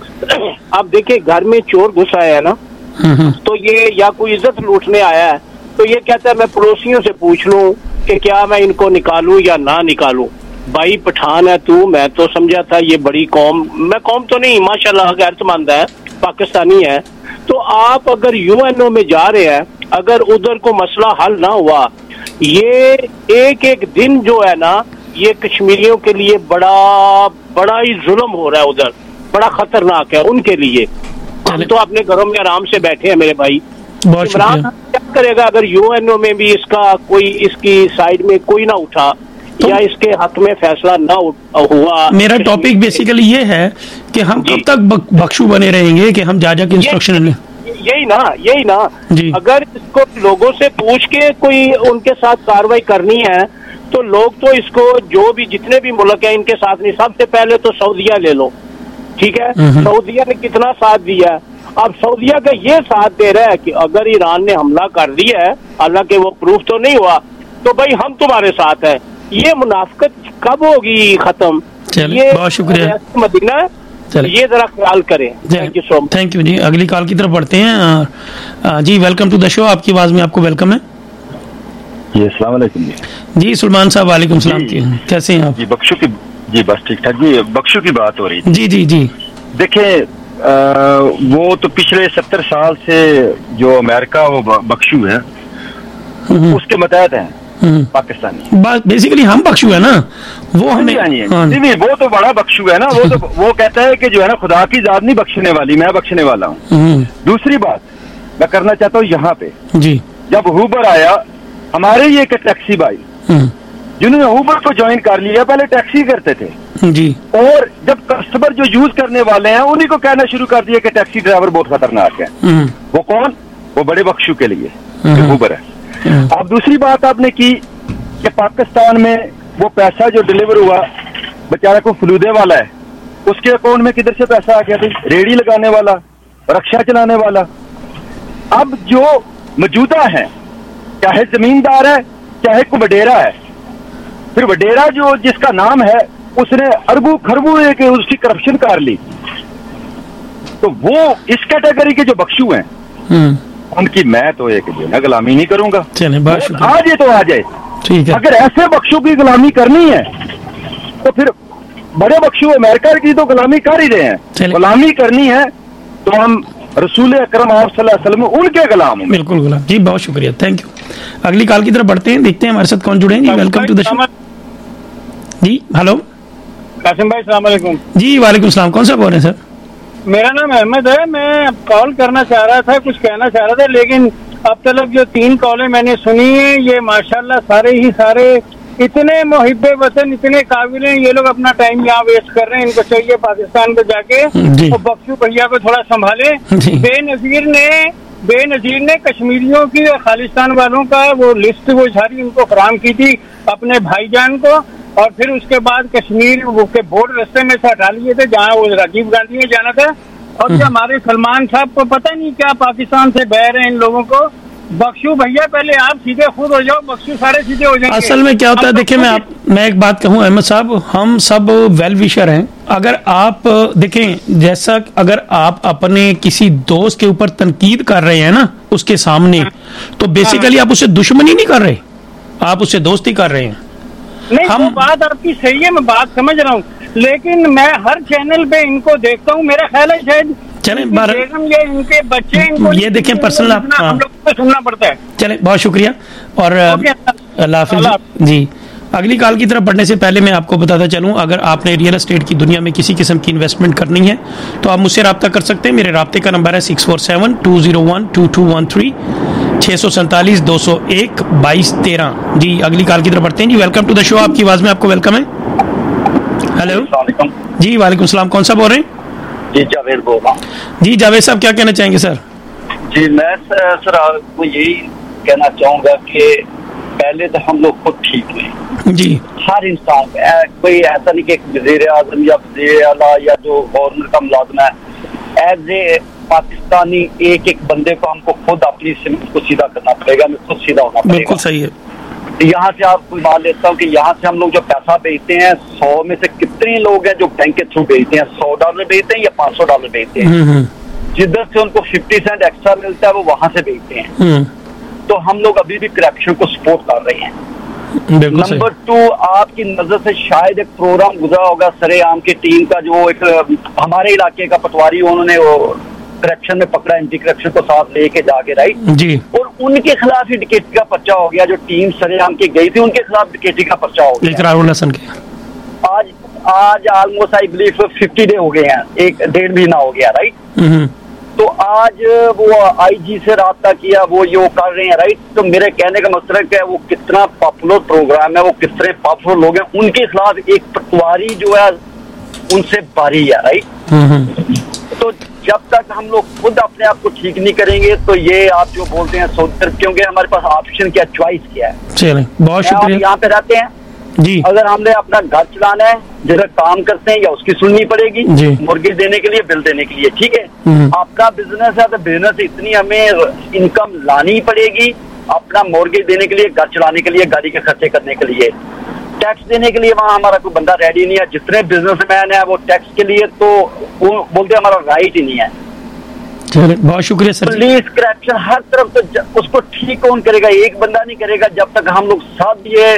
अब देखिए, घर में चोर घुस आया है ना, तो ये या कोई इज्जत लूटने आया है, तो ये कहता है मैं पड़ोसियों से पूछ लूं कि क्या मैं इनको निकालूं या ना निकालूं। भाई पठान है तू, मैं तो समझा था ये बड़ी कौम, मैं कौम तो नहीं, माशाल्लाह गैरतमंद है, पाकिस्तानी है। तो आप अगर यूएनओ में जा रहे हैं, अगर उधर को मसला हल ना हुआ, ये एक एक दिन जो है ना, ये कश्मीरियों के लिए बड़ा बड़ा ही जुल्म हो रहा है, उधर बड़ा खतरनाक है उनके लिए। हम तो अपने घरों में आराम से बैठे हैं मेरे भाई। इमरान क्या करेगा अगर यूएनओ में भी इसका कोई, इसकी साइड में कोई ना उठा तो या इसके हक में फैसला ना हुआ? मेरा टॉपिक बेसिकली ये है कि हम कब तक बख्शू बने रहेंगे कि हम जा जा के इंस्ट्रक्शन लें? यही ना, यही ना। अगर इसको लोगों से पूछ के कोई उनके साथ कार्रवाई करनी है तो लोग तो इसको, जो भी जितने भी मुल्क हैं इनके साथ नहीं, सबसे पहले तो सऊदिया ले लो, ठीक है? सऊदिया ने कितना साथ दिया है, अब सऊदिया का ये साथ दे रहा है कि अगर ईरान ने हमला कर दिया है, हालांकि वो प्रूफ तो नहीं हुआ, तो भाई हम तुम्हारे साथ है। ये मुनाफिकत कब होगी खत्म? ये बहुत शुक्रिया मदीना, ये जरा ख्याल करें। Thank you so much. Thank you जी। अगली कॉल की तरफ बढ़ते हैं। जी वेलकम टू द शो, आपकी आवाज में आपको वेलकम है। जी अस्सलाम वालेकुम जी। जी सुलेमान साहब वालेकुम सलाम, कैसे हैं आप? जी बख्शू की, जी बस ठीक ठाक जी। बख्शू की बात हो रही थी। जी जी जी। देखें, वो तो पिछले सत्तर साल से जो अमेरिका वो बख्शू है, उसके मतहत है पाकिस्तानी। बेसिकली हम बख्शू है ना, वो हमें नहीं नहीं, वो तो बड़ा बख्शू है ना, वो तो वो कहता है कि जो है ना, खुदा की जात नहीं बख्शने वाली, मैं बख्शने वाला हूँ। दूसरी बात मैं करना चाहता हूँ यहाँ पे, जी जब हुबर आया, हमारे ये एक टैक्सी भाई जिन्होंने हुबर को ज्वाइन कर लिया, पहले टैक्सी करते थे जी, और जब कस्टमर जो यूज करने वाले हैं उन्हीं को कहना शुरू कर दिया कि टैक्सी ड्राइवर बहुत खतरनाक है। वो कौन? वो बड़े बख्शू के लिए हुबर है। अब दूसरी बात आपने की कि पाकिस्तान में वो पैसा जो डिलीवर हुआ, बेचारा को फलूदे वाला है, उसके अकाउंट में किधर से पैसा आ गया? भाई रेडी लगाने वाला, रक्षा चलाने वाला। अब जो मौजूदा है, चाहे जमींदार है चाहे को वडेरा है, फिर वडेरा जो जिसका नाम है उसने अरबों खरबों एक उसकी करप्शन कर ली, तो वो इस कैटेगरी के जो बख्शू हैं उनकी मैं तो एक जो है गुलामी नहीं करूंगा। आज ये तो आ जाए, ठीक है। अगर ऐसे बख्शू की गुलामी करनी है तो फिर बड़े बख्शू अमेरिका की तो गुलामी कर ही रहे हैं। गुलामी करनी है तो हम रसूल अकरम सल्लल्लाहु अलैहि वसल्लम उनके गुलाम हैं। बिल्कुल गुलाम जी, बहुत शुक्रिया, थैंक यू। अगली कॉल की तरफ बढ़ते हैं, देखते हैं हमारे साथ कौन जुड़े हैं। जी वेलकम टू द शो। जी हेलो कासिम भाई, अस्सलाम वालेकुम। जी वालेकुम सलाम, कौन सा बोल रहे हैं सर? मेरा नाम अहमद है। मैं कॉल करना चाह रहा था, कुछ कहना चाह रहा था, लेकिन अब तक जो तीन कॉलें मैंने सुनी है, ये माशाल्लाह सारे ही सारे इतने मुहिब्बे वतन, इतने काबिल हैं, ये लोग अपना टाइम यहाँ वेस्ट कर रहे हैं। इनको चाहिए पाकिस्तान को जाके और बख्शू भैया को थोड़ा संभाले। बेनजीर ने बेनजीर ने कश्मीरियों की खालिस्तान वालों का वो लिस्ट वो सारी उनको फराम की थी अपने भाईजान को, और फिर उसके बाद कश्मीर वो के बोर्ड रास्ते में से हटा लिए थे जहाँ वो राजीव गांधी ने जाना था। और ये हमारे सलमान साहब को पता नहीं क्या पाकिस्तान से बह रहे हैं इन लोगों को। बख्शू भैया पहले आप सीधे खुद हो जाओ, बख्शू सारे सीधे हो जाएंगे। असल में क्या होता है, देखिए मैं आप मैं एक बात कहूं अहमद साहब, हम सब वेल विशर हैं। अगर आप देखें, जैसा अगर आप अपने किसी दोस्त के ऊपर तनकीद कर रहे हैं ना उसके सामने, तो बेसिकली आप उससे दुश्मनी नहीं कर रहे, आप उससे दोस्ती कर रहे हैं। नहीं हम बात आपकी सही है, मैं बात समझ रहा हूँ, लेकिन मैं हर चैनल पे इनको देखता हूँ, मेरा ख्याल है शायद चलें ये इनके बच्चे इनको ये देखें पर्सनल आप हम लोग को सुनना पड़ता है। चलें, बहुत शुक्रिया और अल्लाह हाफिज़ जी। अगली कॉल की तरफ बढ़ने से पहले मैं आपको बताता चलूं, अगर आपने रियल एस्टेट की दुनिया में किसी किस्म की इन्वेस्टमेंट करनी है तो आप मुझसे रब्ता कर सकते हैं। मेरे रब्ते का नंबर है six four seven two zero one two two one three, छः सौ सैंतालीस दो सौ एक बाईस तेरह जी। अगली कॉल की तरफ बढ़ते हैं जी। वेलकम टू द शो, आपकी आवाज़ में आपको वेलकम है। हेलो जी, वालेकुम सलाम, कौन सा बोल रहे हैं? जी जावेद बोल रहा हूँ। जी जावेद साहब, क्या कहना चाहेंगे सर? जी मैं सर आपको यही कहना चाहूँगा कि पहले तो हम लोग खुद ठीक हैं जी। हर इंसान कोई ऐसा नहीं कि वज़ीर आज़म या वज़ीर आला या जो गवर्नर का मुलाज़िम है, एज ए पाकिस्तानी एक एक बंदे को हमको खुद अपनी सिमत को सीधा करना पड़ेगा, हमें खुद सीधा होना पड़ेगा। बिल्कुल सही है। यहाँ से आपको मान लेता हूँ कि यहाँ से हम लोग जो पैसा भेजते हैं, सौ में से कितने लोग हैं जो बैंक के थ्रू भेजते हैं, सौ डॉलर भेजते हैं या पाँच सौ डॉलर भेजते हैं, जिधर से उनको फिफ्टी सेंट एक्स्ट्रा मिलता है वो वहां से भेजते हैं। तो हम लोग अभी भी करप्शन को सपोर्ट कर रहे हैं। नंबर टू, आपकी नजर से शायद एक प्रोग्राम गुजरा होगा सरेआम की टीम का, जो एक हमारे इलाके का पटवारी उन्होंने वो करप्शन में पकड़ा, एंटी करप्शन को साथ लेके जाके, राइट जी, और उनके खिलाफ ही डिकेटी का पर्चा हो गया। जो टीम सरेआम की गई थी उनके खिलाफ डिकेटी का पर्चा हो गया। इकरारुल हसन के आज आज almost I believe fifty day हो गए हैं, एक डेढ़ महीना हो गया, राइट। तो आज वो आईजी से राब्ता किया, वो यो कर रहे हैं, राइट। तो मेरे कहने का मतलब है वो कितना पॉपुलर प्रोग्राम है, वो किस तरह पॉपुलर लोग हैं, उनके खिलाफ एक पटवारी जो है उनसे बारी है, राइट। तो जब तक हम लोग खुद अपने आप को ठीक नहीं करेंगे तो ये आप जो बोलते हैं सोचते, क्योंकि हमारे पास ऑप्शन क्या, चॉइस क्या है। चलिए बहुत शुक्रिया। यहाँ पे रहते हैं जी, अगर हमने अपना घर चलाना है, जगह काम करते हैं या उसकी सुननी पड़ेगी, मुर्गी देने के लिए, बिल देने के लिए, ठीक है। अपना बिजनेस है तो बिजनेस इतनी हमें इनकम लानी पड़ेगी, अपना मुर्गी देने के लिए, घर चलाने के लिए, गाड़ी के खर्चे करने के लिए, टैक्स देने के लिए वहाँ हमारा कोई बंदा रेडी नहीं है। जितने बिजनेसमैन है वो टैक्स के लिए तो वो बोलते हमारा राइट ही नहीं है। बहुत शुक्रिया सर। पुलिस करप्शन हर तरफ, तो उसको ठीक कौन करेगा? एक बंदा नहीं करेगा। जब तक हम लोग सब ये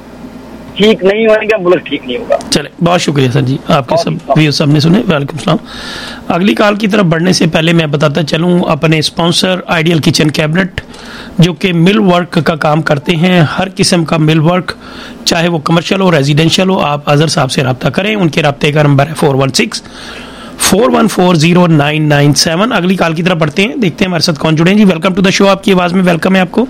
ठीक नहीं होंगे मुल्क ठीक नहीं होगा। चले, बहुत शुक्रिया सर जी, आपके सब व्यूज़ सबने सुने। वालेकुम सलाम। अगली कॉल की तरफ बढ़ने से पहले मैं बताता चलूँ अपने स्पॉन्सर आइडियल किचन कैबिनेट, जो कि मिल वर्क का काम करते हैं, हर किस्म का मिल वर्क, चाहे वो कमर्शियल हो, रेजिडेंशियल हो। आप अजहर साहब से रब्ता करें, उनके रब्ते का नंबर है four one six four one four zero nine nine seven. अगली कॉल की तरफ बढ़ते हैं, देखते हैं हमारे साथ कौन जुड़े जी। वेलकम टू द शो, आपकी आवाज़ में वेलकम है आपको।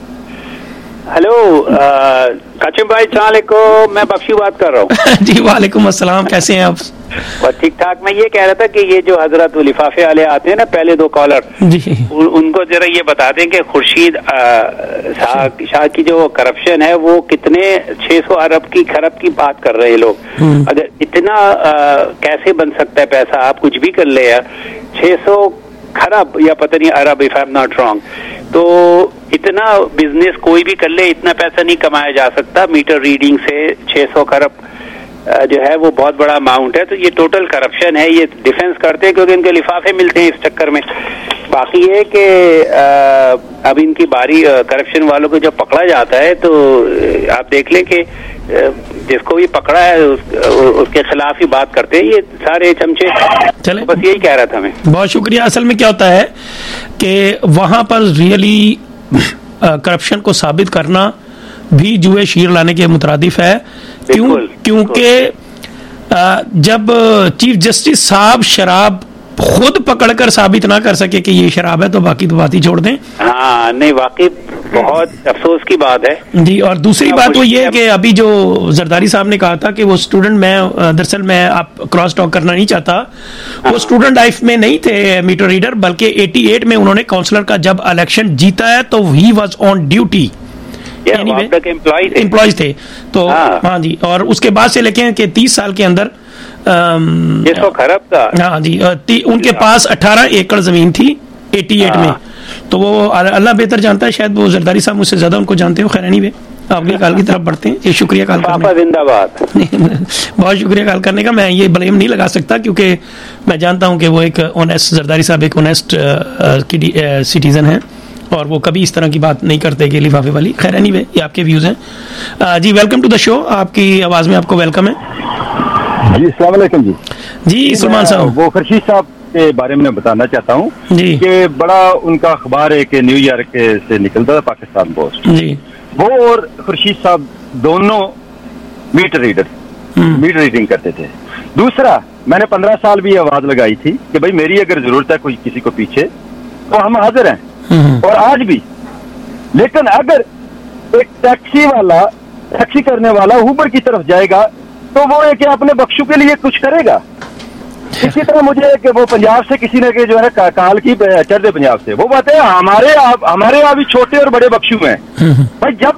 हेलो काचिम भाई, सलाम, मैं बख्शू बात कर रहा हूँ। जी वालेकुम अस्सलाम, कैसे हैं आप? और ठीक ठाक। मैं ये कह रहा था कि ये जो हजरत लिफाफे वाले आते हैं ना, पहले दो कॉलर, उन, उनको जरा ये बता दें कि खुर्शीद शाह, शाह की जो करप्शन है वो कितने छह सौ अरब की खरब की बात कर रहे हैं लोग। अगर इतना आ, कैसे बन सकता है पैसा? आप कुछ भी कर ले यार, छह सौ खरब या पता नहीं अरब, if I am not wrong, तो इतना बिजनेस कोई भी कर ले, इतना पैसा नहीं कमाया जा सकता। मीटर रीडिंग से छह सौ खरब जो है वो बहुत बड़ा अमाउंट है। तो ये टोटल करप्शन है। ये डिफेंस करते हैं क्योंकि इनके लिफाफे मिलते हैं इस चक्कर में। बाकी ये कि अब इनकी बारी करप्शन वालों को जब पकड़ा जाता है तो आप देख लें कि जिसको भी पकड़ा है उस, उसके खिलाफ ही बात करते हैं ये सारे चमचे। चले, बस यही कह रहा था मैं। बहुत शुक्रिया। असल में क्या होता है कि वहां पर रियली करप्शन को साबित करना भी जुए शीर लाने के मुतरादिफ है। क्यों? क्योंकि जब चीफ जस्टिस साहब शराब खुद पकड़कर साबित ना कर सके कि ये शराब है तो बाकी तो बात ही छोड़ दें। हाँ नहीं, वाकई बहुत अफसोस की बात है जी। और दूसरी बात वो ये है कि अभी जो जरदारी साहब ने कहा था कि वो स्टूडेंट, मैं दरअसल मैं आप क्रॉस टॉक करना नहीं चाहता, वो स्टूडेंट लाइफ में नहीं थे मीटर रीडर, बल्कि अठासी में उन्होंने काउंसलर का जब इलेक्शन जीता है तो he was on duty, employees थे तो हाँ जी। और उसके बाद से लेके कि तीस साल के अंदर सौ खरब था हाँ जी, उनके पास अठारह एकड़ जमीन थी अठासी में। तो वो अल्लाह बेहतर जानता है, शायद वो जरदारी साहब मुझसे ज्यादा उनको जानते हो। खैर नहीं वे अगली कॉल की तरफ बढ़ते हैं। ये शुक्रिया कॉल करने का, जिंदाबाद बहुत शुक्रिया कॉल करने का। मैं ये ब्लेम नहीं लगा सकता क्योंकि मैं जानता हूं कि वो एक ऑनेस्ट, जरदारी साहब एक ऑनेस्ट सिटीजन हैं और वो कभी इस तरह की बात नहीं करते कि लिफाफे वाली। खैर नहीं वे, ये आपके व्यूज हैं जी। वेलकम टू द शो, आपकी आवाज में आपको वेलकम है जी। अस्सलाम वालेकुम जी। जी सलमान साहब, वो खुर्शीद साहब के बारे में बताना चाहता हूँ कि बड़ा उनका अखबार है कि न्यूयॉर्क से निकलता था, पाकिस्तान पोस्ट जी। वो और खुर्शीद साहब दोनों मीटर रीडर मीटर रीडिंग करते थे। दूसरा, मैंने पंद्रह साल भी आवाज लगाई थी कि भाई मेरी अगर जरूरत है कोई किसी को पीछे तो हम हाजिर हैं, और आज भी। लेकिन अगर एक टैक्सी वाला टैक्सी करने वाला ऊबर की तरफ जाएगा तो वो है कि अपने बख्शू के लिए कुछ करेगा। इसी तरह मुझे कि वो पंजाब से किसी ने के जो है ना काल की चढ़ दे पंजाब से, वो बात है हमारे आप हमारे यहाँ भी छोटे और बड़े बख्शू हैं भाई। जब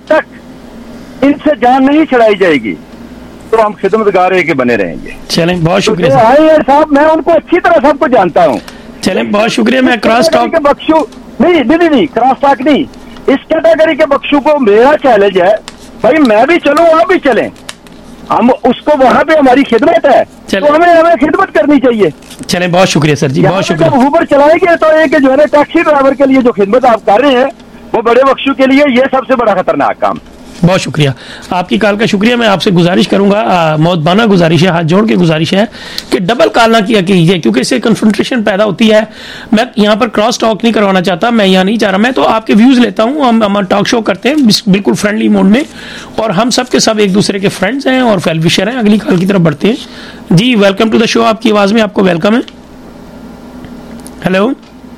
तक इनसे जान नहीं छड़ाई जाएगी तो हम खिदमतगार के बने रहेंगे। चलें, बहुत शुक्रिया तो साहब, मैं उनको अच्छी तरह सबको जानता हूँ। चलें, बहुत शुक्रिया। मैं क्रॉस टॉक के बख्शू नहीं नहीं नहीं क्रॉस टॉक नहीं, इस कैटेगरी के बख्शू को मेरा चैलेंज है भाई, मैं भी चलूँ वहाँ भी चलें, हम उसको वहाँ पे हमारी खिदमत है तो हमें हमें खिदमत करनी चाहिए। चलें, बहुत शुक्रिया सर जी, बहुत शुक्रिया। जब ऊबर चलाएंगे तो एक जो है ना टैक्सी ड्राइवर के लिए जो खिदमत आप कर रहे हैं वो बड़े बख्शू के लिए ये सबसे बड़ा खतरनाक काम। बहुत शुक्रिया आपकी कॉल का, शुक्रिया। मैं आपसे गुजारिश करूंगा, मौतबाना गुजारिश है, हाथ जोड़ के गुजारिश है कि डबल कॉल ना किया कीजिए क्योंकि इससे कन्फ्रंटेशन पैदा होती है। मैं यहाँ पर क्रॉस टॉक नहीं करवाना चाहता, मैं यहाँ नहीं चाह रहा, मैं तो आपके व्यूज लेता हूँ। हम हम टॉक शो करते हैं बिल्कुल फ्रेंडली मोड में और हम सब के सब एक दूसरे के फ्रेंड्स हैं और वेल विशर हैं। अगली कॉल की तरफ बढ़ते हैं जी। वेलकम टू द शो, आपकी आवाज में आपको वेलकम है। हेलो,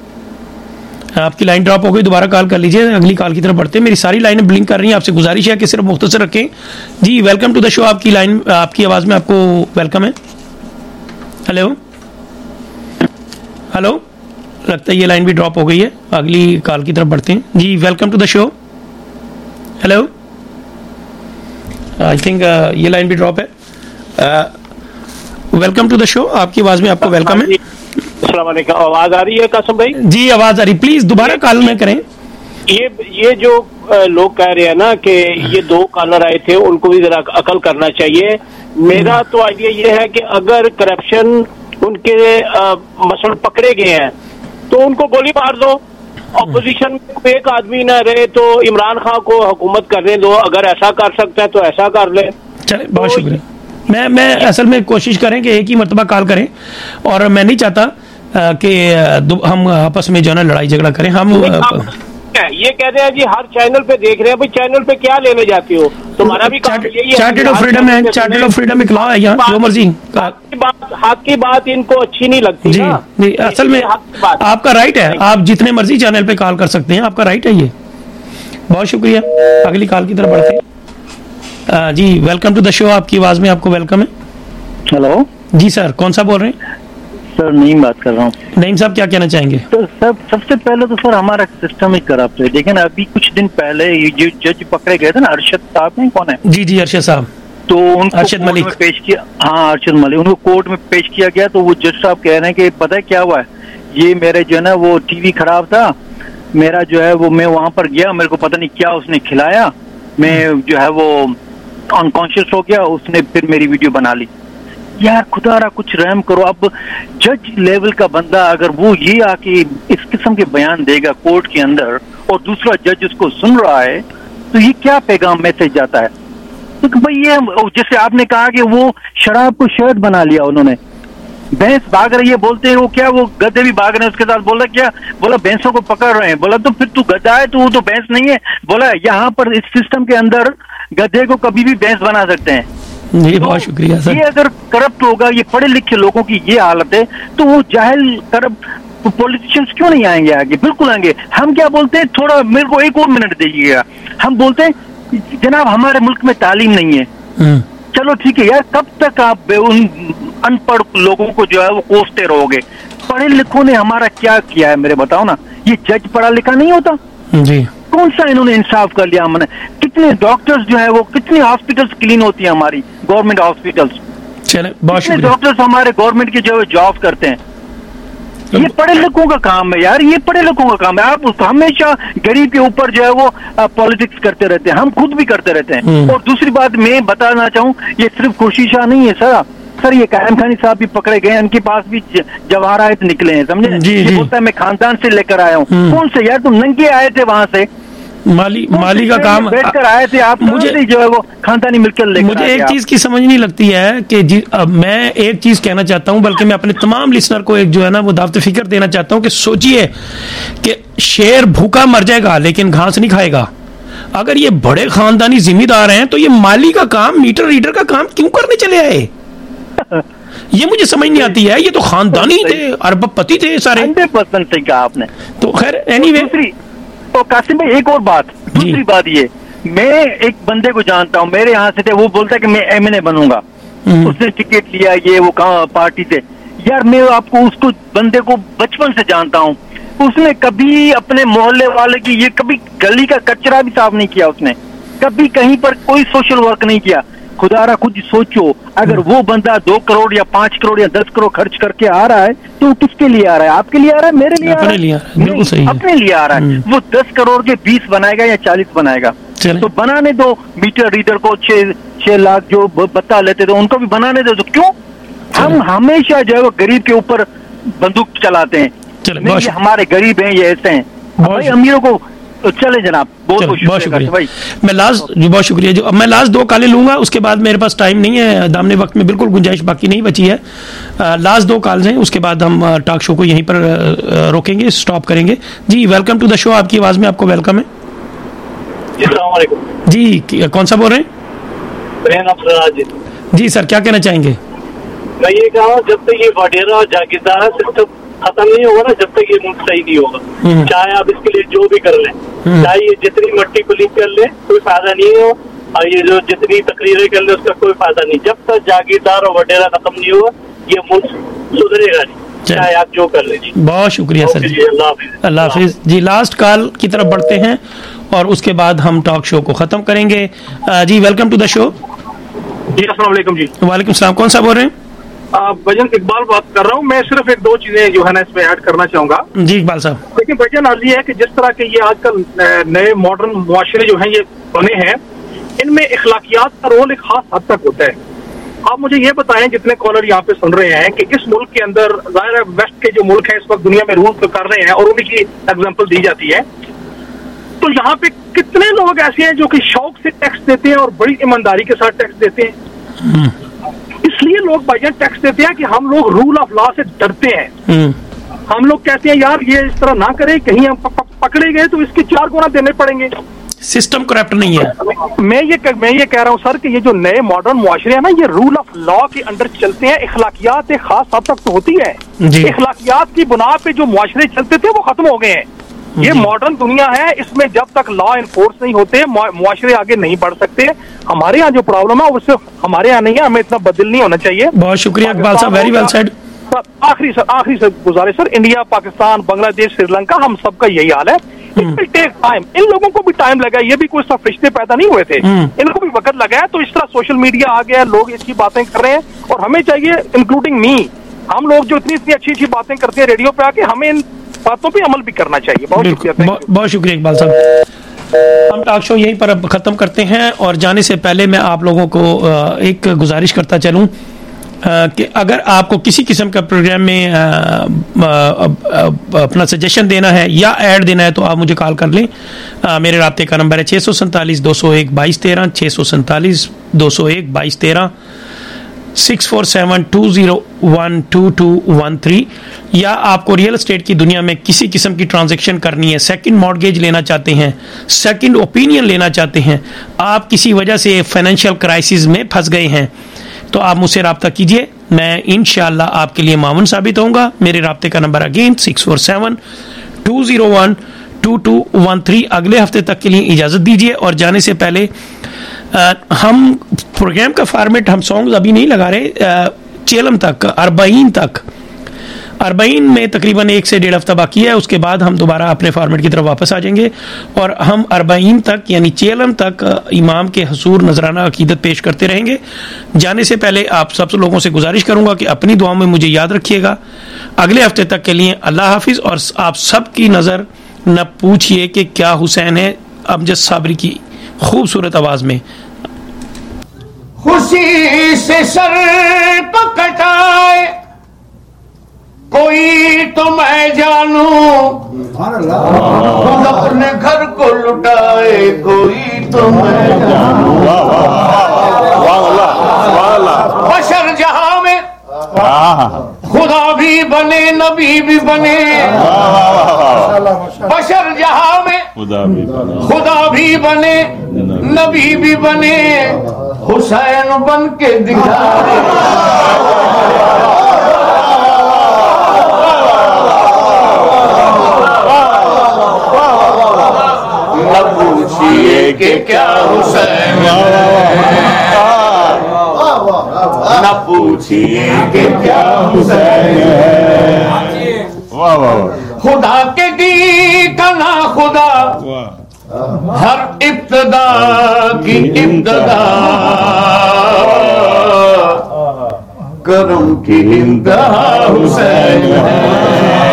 आपकी लाइन ड्रॉप हो गई, दोबारा कॉल कर लीजिए। अगली कॉल की तरफ बढ़ते हैं। मेरी सारी लाइनें ब्लिंक कर रही हैं, आपसे गुजारिश है कि सिर्फ मुख्तसर रखें जी। वेलकम टू द शो, आपकी लाइन आपकी आवाज में आपको वेलकम है। हेलो हेलो, लगता है ये लाइन भी ड्रॉप हो गई है, अगली कॉल की तरफ बढ़ते हैं जी। Welcome to the show. Hello, I think ये लाइन भी ड्रॉप है। वेलकम टू द शो, आपकी आवाज में आपको वेलकम है। अस्सलाम वालेकुम, आवाज आ रही है कासिम भाई? जी आवाज आ रही, प्लीज दोबारा कॉल में करें। ये ये जो लोग कह रहे हैं ना कि ये दो कॉलर आए थे, उनको भी जरा अकल करना चाहिए। मेरा तो आइडिया ये है कि अगर करप्शन उनके मसल पकड़े गए हैं तो उनको गोली मार दो। अपोजिशन में एक आदमी ना रहे तो इमरान खान को हुकूमत करने दो, अगर ऐसा कर सकता है तो ऐसा कर ले। चले, बहुत तो शुक्रिया। मैं मैं असल में कोशिश करें कि एक ही मरतबा कॉल करें और मैं नहीं चाहता कि हम आपस में जो है ना लड़ाई झगड़ा करें। हम ये कह रहे हैं जी हर चैनल पे देख रहे हैं, भाई चैनल पे क्या लेने जाती हो, तुम्हारा भी काम यही है। चार्टेड ऑफ फ्रीडम है, चार्टेड ऑफ फ्रीडम एक लॉ है यहाँ, जो मर्जी हाथ की बात इनको अच्छी नहीं लगती जी। नहीं, असल में आपका राइट है, आप जितने मर्जी चैनल पे कॉल कर सकते हैं, आपका राइट है ये। बहुत शुक्रिया, अगली कॉल की तरफ बढ़ते हैं जी। वेलकम टू द शो, आपकी आवाज में आपको वेलकम है। हेलो जी सर, कौन सा बोल रहे हैं? सर नईम बात कर रहा हूँ। नईम साहब क्या कहना चाहेंगे? तो सर सबसे पहले तो सर हमारा सिस्टम ही करप्ट है। लेकिन अभी कुछ दिन पहले ये जो जज पकड़े गए थे ना, अरशद साहब नहीं, कौन है? जी जी अरशद साहब। तो उनको अरशद मलिक में पेश किया, हाँ अरशद मलिक, उनको कोर्ट में पेश किया गया। तो वो जज साहब कह रहे हैं कि पता है क्या हुआ है, ये मेरे जो है ना वो टीवी खराब था मेरा, जो है वो मैं वहां पर गया, मेरे को पता नहीं क्या उसने खिलाया, मैं जो है वो अनकॉन्शियस हो गया, उसने फिर मेरी वीडियो बना ली। यार खुदारा कुछ रहम करो। अब जज लेवल का बंदा अगर वो ये आके इस किस्म के बयान देगा कोर्ट के अंदर और दूसरा जज उसको सुन रहा है, तो ये क्या पैगाम मैसेज जाता है? तो भाई ये जैसे आपने कहा कि वो शराब को शर्ट बना लिया उन्होंने, भैंस भाग रही है, बोलते हैं वो क्या, वो गधे भी भाग रहे हैं उसके साथ। बोला क्या, बोला भैंसों को पकड़ रहे हैं। बोला तो फिर तू गधा है, तो वो तो भैंस नहीं है। बोला यहाँ पर इस सिस्टम के अंदर गधे को कभी भी भैंस बना सकते हैं। जी बहुत शुक्रिया सर। ये अगर करप्ट होगा, ये पढ़े लिखे लोगों की ये हालत है, तो वो जाहिल करप्ट पॉलिटिशियंस क्यों नहीं आएंगे आगे? बिल्कुल आएंगे। हम क्या बोलते हैं, थोड़ा मेरे को एक और मिनट दीजिएगा, हम बोलते हैं जनाब हमारे मुल्क में तालीम नहीं है। चलो ठीक है यार, कब तक आप उन अनपढ़ लोगों को जो है वो कोसते रहोगे? पढ़े लिखों ने हमारा क्या किया है मेरे बताओ ना? ये जज पढ़ा लिखा नहीं होता जी, कौन सा इन्होंने इंसाफ कर लिया? हमने कितने डॉक्टर्स जो है वो, कितनी हॉस्पिटल्स क्लीन होती है हमारी गवर्नमेंट हॉस्पिटल्स, चले बहुत कितने शुक्रिया। डॉक्टर्स हमारे गवर्नमेंट के जो है जॉब करते हैं। ये पढ़े लिखों का काम है यार, ये पढ़े लिखों का काम है। आप हमेशा गरीब के ऊपर जो है वो पॉलिटिक्स करते रहते हैं, हम खुद भी करते रहते हैं। और दूसरी बात मैं बताना चाहूँ, ये सिर्फ खुर्शीद शाह नहीं है सर, सर ये कायम खानी साहब भी पकड़े गए, उनके पास भी जवाहरात निकले हैं, समझे? जी, जी। बोलता है मैं खानदान से लेकर आया हूँ। कौन से यार, तुम नंगे आए थे वहां से, माली माली का काम बैठ कर आए थे आप, मुझे जो है वो खानदानी मिलकर लेकर मुझे एक चीज की समझ नहीं लगती है कि जी, अब मैं एक चीज कहना चाहता हूं, बल्कि मैं अपने तमाम लिसनर को एक जो है ना वो दावत फिक्र देना चाहता हूं कि सोचिए कि शेर भूखा मर जाएगा लेकिन घास नहीं खाएगा। अगर ये बड़े खानदानी जिम्मेदार हैं तो ये माली का काम, मीटर रीडर का काम क्यों करने चले आए? ये मुझे समझ नहीं आती है। ये तो खानदानी थे, अरबपति थे सारे। हंड्रेड परसेंट सही कहा आपने। तो खैर एनीवे, तो कासिम भाई एक और बात, दूसरी बात ये, मैं एक बंदे को जानता हूँ, मेरे यहाँ से थे, वो बोलता है कि मैं एम एन ए बनूंगा, उसने टिकट लिया, ये वो कहाँ पार्टी से। यार मैं आपको उसको बंदे को बचपन से जानता हूँ, उसने कभी अपने मोहल्ले वाले की, ये कभी गली का कचरा भी साफ नहीं किया उसने, कभी कहीं पर कोई सोशल वर्क नहीं किया। खुदारा खुद सोचो, अगर वो बंदा दो करोड़ या पांच करोड़ या दस करोड़ खर्च करके आ रहा है तो किसके लिए आ रहा है? आपके लिए आ रहा है, मेरे लिए आ रहा है, बिल्कुल सही है। अपने लिए आ रहा है। वो दस करोड़ के बीस बनाएगा या चालीस बनाएगा, तो बनाने दो। मीटर रीडर को छह छह लाख जो बता लेते थे उनको भी बनाने दो। तो क्यों हम हमेशा जो है वो गरीब के ऊपर बंदूक चलाते हैं? नहीं, ये हमारे गरीब हैं, ये ऐसे हैं भाई, अमीरों को तो चले जनाब। बहुत बहुत शुक्रिया भाई। मैं लास्ट जी बहुत शुक्रिया जो अब मैं लास्ट दो कॉलें लूंगा, उसके बाद मेरे पास टाइम नहीं है, दामने वक्त में बिल्कुल गुंजाइश बाकी नहीं बची है। लास्ट दो कॉल्स हैं, उसके बाद हम टॉक शो को यहीं पर आ, रोकेंगे, स्टॉप करेंगे। जी वेलकम टू द शो, आपकी आवाज में आपको वेलकम है जी। कौन सा बोल रहे हैं? जी सर, क्या कहना चाहेंगे? मैं ये कहा, जब तक ये वडेरा और जागीरदार सिस्टम खत्म नहीं होगा ना, जब तक ये मुल्क सही नहीं होगा। चाहे आप इसके लिए जो भी कर लें, चाहे ये जितनी मट्टी पुलिंग कर ले, कोई फायदा नहीं हो, और ये जो जितनी तकरीरें कर ले उसका कोई फायदा नहीं। जब तक जागीरदार और वडेरा खत्म नहीं होगा ये मुल्क सुधरेगा नहीं, चाहे आप जो कर लीजिए। बहुत शुक्रिया सर जी, अल्लाह हाफिज जी। लास्ट कॉल की तरफ बढ़ते हैं और उसके बाद हम टॉक शो को खत्म करेंगे। जी वेलकम टू द शो। जी अस्सलाम वालेकुम जी। वालेकुम सलाम, कौन सा बोल रहे हैं? भजन इकबाल बात कर रहा हूँ। मैं सिर्फ एक दो चीजें जो है ना इसमें ऐड करना चाहूंगा। जी इकबाल साहब। देखिए भजन अर्जी है कि जिस तरह के ये आजकल नए मॉडर्न मुआशरे जो हैं ये बने हैं, इनमें इखलाकियात का रोल एक खास हद तक होता है। आप मुझे ये बताएं, जितने कॉलर यहाँ पे सुन रहे हैं, कि इस मुल्क के अंदर, जाहिर है वेस्ट के जो मुल्क है इस वक्त दुनिया में रूल तो कर रहे हैं और उन्हीं की एग्जाम्पल दी जाती है, तो यहाँ पे कितने लोग ऐसे हैं जो कि शौक से टैक्स देते हैं और बड़ी ईमानदारी के साथ टैक्स देते हैं। इसलिए लोग भाईजान टैक्स देते हैं कि हम लोग रूल ऑफ लॉ से डरते हैं। हम लोग कहते हैं यार ये इस तरह ना करें, कहीं हम पकड़े गए तो इसके चार गुना देने पड़ेंगे। सिस्टम करप्ट नहीं है। मैं ये मैं ये कह रहा हूँ सर कि ये जो नए मॉडर्न मुआशरे हैं ना, ये रूल ऑफ लॉ के अंडर चलते हैं। इखलाकियात एक खास हद तक तो होती है, इखलाकियात की बुनियाद पे जो मुआशरे चलते थे वो खत्म हो गए हैं। ये मॉडर्न दुनिया है, इसमें जब तक लॉ इन्फोर्स नहीं होते मुआशरे आगे नहीं बढ़ सकते। हमारे यहाँ जो प्रॉब्लम है वो सिर्फ हमारे यहाँ नहीं है, हमें इतना बदल नहीं होना चाहिए। बहुत शुक्रिया Iqbal sahab, very well said. आखिरी सर आखिरी सर गुजारिश सर, इंडिया, पाकिस्तान, बांग्लादेश, श्रीलंका, हम सबका यही हाल है। It will take time. इन लोगों को भी टाइम लगा, ये भी कोई सब रिश्ते पैदा नहीं हुए थे, इनको भी वक्त लगा है। तो इस तरह सोशल मीडिया आ गया, लोग इसकी बातें कर रहे हैं और हमें चाहिए, इंक्लूडिंग मी, हम लोग जो इतनी इतनी अच्छी अच्छी बातें करते हैं रेडियो पे आके, हमें इन बातों पे अमल भी करना चाहिए। बहुत शुक्रिया, बहुत शुक्रिया इकबाल साहब। हम टॉक शो यहीं पर अब खत्म करते हैं और जाने से पहले मैं आप लोगों को एक गुजारिश करता चलूं कि अगर आपको किसी किस्म का प्रोग्राम में आ, आ, आ, अपना सजेशन देना है या ऐड देना है तो आप मुझे कॉल कर लें। आ, मेरे राब्ते का नंबर है छः सौ सैंतालीस दो सौ एक बाईस तेरह, छः सौ सैंतालीस दो सौ एक बाईस तेरह, six four seven two zero one two two one three. या आपको रियल एस्टेट की दुनिया में किसी किस्म की ट्रांजैक्शन करनी है, सेकंड मॉर्गेज लेना चाहते हैं, सेकंड ओपिनियन लेना चाहते हैं, आप किसी वजह से फाइनेंशियल क्राइसिस में फंस गए हैं, तो आप मुझसे रब्ता कीजिए, मैं इंशाअल्लाह आपके लिए मावन साबित होऊंगा। मेरे रब्ते का number again six four seven two zero one two two one three. अगले हफ्ते तक के लिए इजाज़त दीजिए। और जाने से पहले आ, हम प्रोग्राम का फॉर्मेट, हम सॉन्ग्स अभी नहीं लगा रहे, चेलम तक अरबाइन तक अरबाइन में तकरीबन एक से डेढ़ हफ्ता बाकी है, उसके बाद हम दोबारा अपने फॉर्मेट की तरफ वापस आ जाएंगे और हम अरबाइन तक यानी चेलम तक इमाम के हसूर नजराना अकीदत पेश करते रहेंगे। जाने से पहले आप सब लोगों से गुजारिश करूंगा कि अपनी दुआओं में मुझे याद रखिएगा। अगले हफ्ते तक के लिए अल्लाह हाफिज। और आप सब की नज़र न पूछिए कि क्या हुसैन है, अमजद साबरी की खूबसूरत आवाज में। खुशी से सर को कटाए कोई तो मैं जानू, खुद अपने घर को लुटाए कोई तो मैं जानू। बशर जहां में खुदा भी बने नबी भी बने, बशर जहां में खुदा भी बने नबी भी बने, हुसैन बन के दिखाए। न पूछिए कि क्या हुसैन है, न पूछिए कि क्या हुसैन है। खुदा के दी का ना खुदा हर इब्तदा की इब्तदा, करम की इंतहा हुसैन है,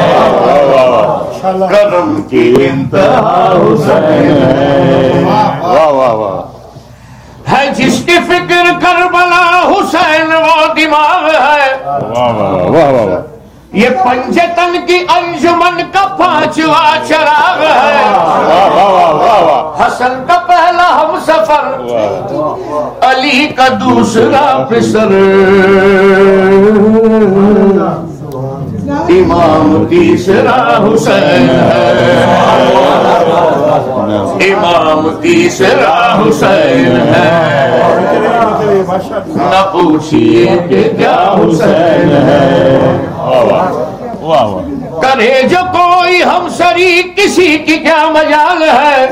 करम की इंतहा हुसैन है। वाह वाह वाह। है जिसकी फिक्र करबला हुसैन वो दिमाग है। वाह वाह वाह वाह। ये पंजतन की अंजुमन का पांचवा चराग है। वाह वाह वाह वाह। हसन का पहला हम सफर, अली का दूसरा फिसर, इमाम तीसरा हुसैन है, इमाम तीसरा हुसैन है। न पूछिए कि क्या हुसैन है। करे जो कोई हम शरीक किसी की क्या मजाल है,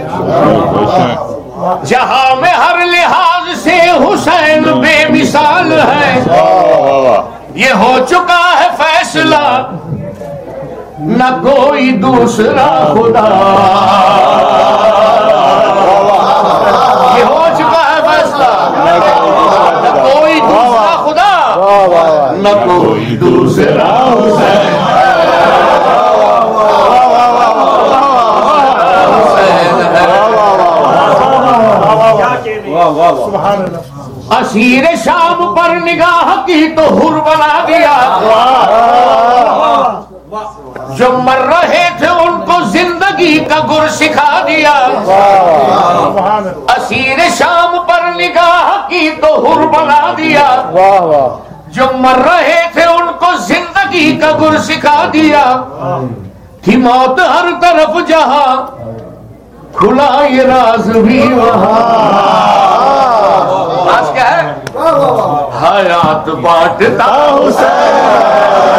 जहां में हर लिहाज से हुसैन बेमिसाल है। ये हो चुका है फैसला न कोई दूसरा खुदा, ये हो चुका है फैसला न कोई दूसरा खुदा, न कोई दूसरा हुसैन। असीर शाम पर निगाह की तो हुर बना दिया, जो मर रहे थे उनको जिंदगी का गुर सिखा दिया। असीर शाम पर निगाह की तो हुर बना दिया, जो मर रहे थे उनको जिंदगी का गुर सिखा दिया। थी मौत हर तरफ जहां, खुला ये राज भी वहां। आज क्या है? हयात बांटता हुसैन,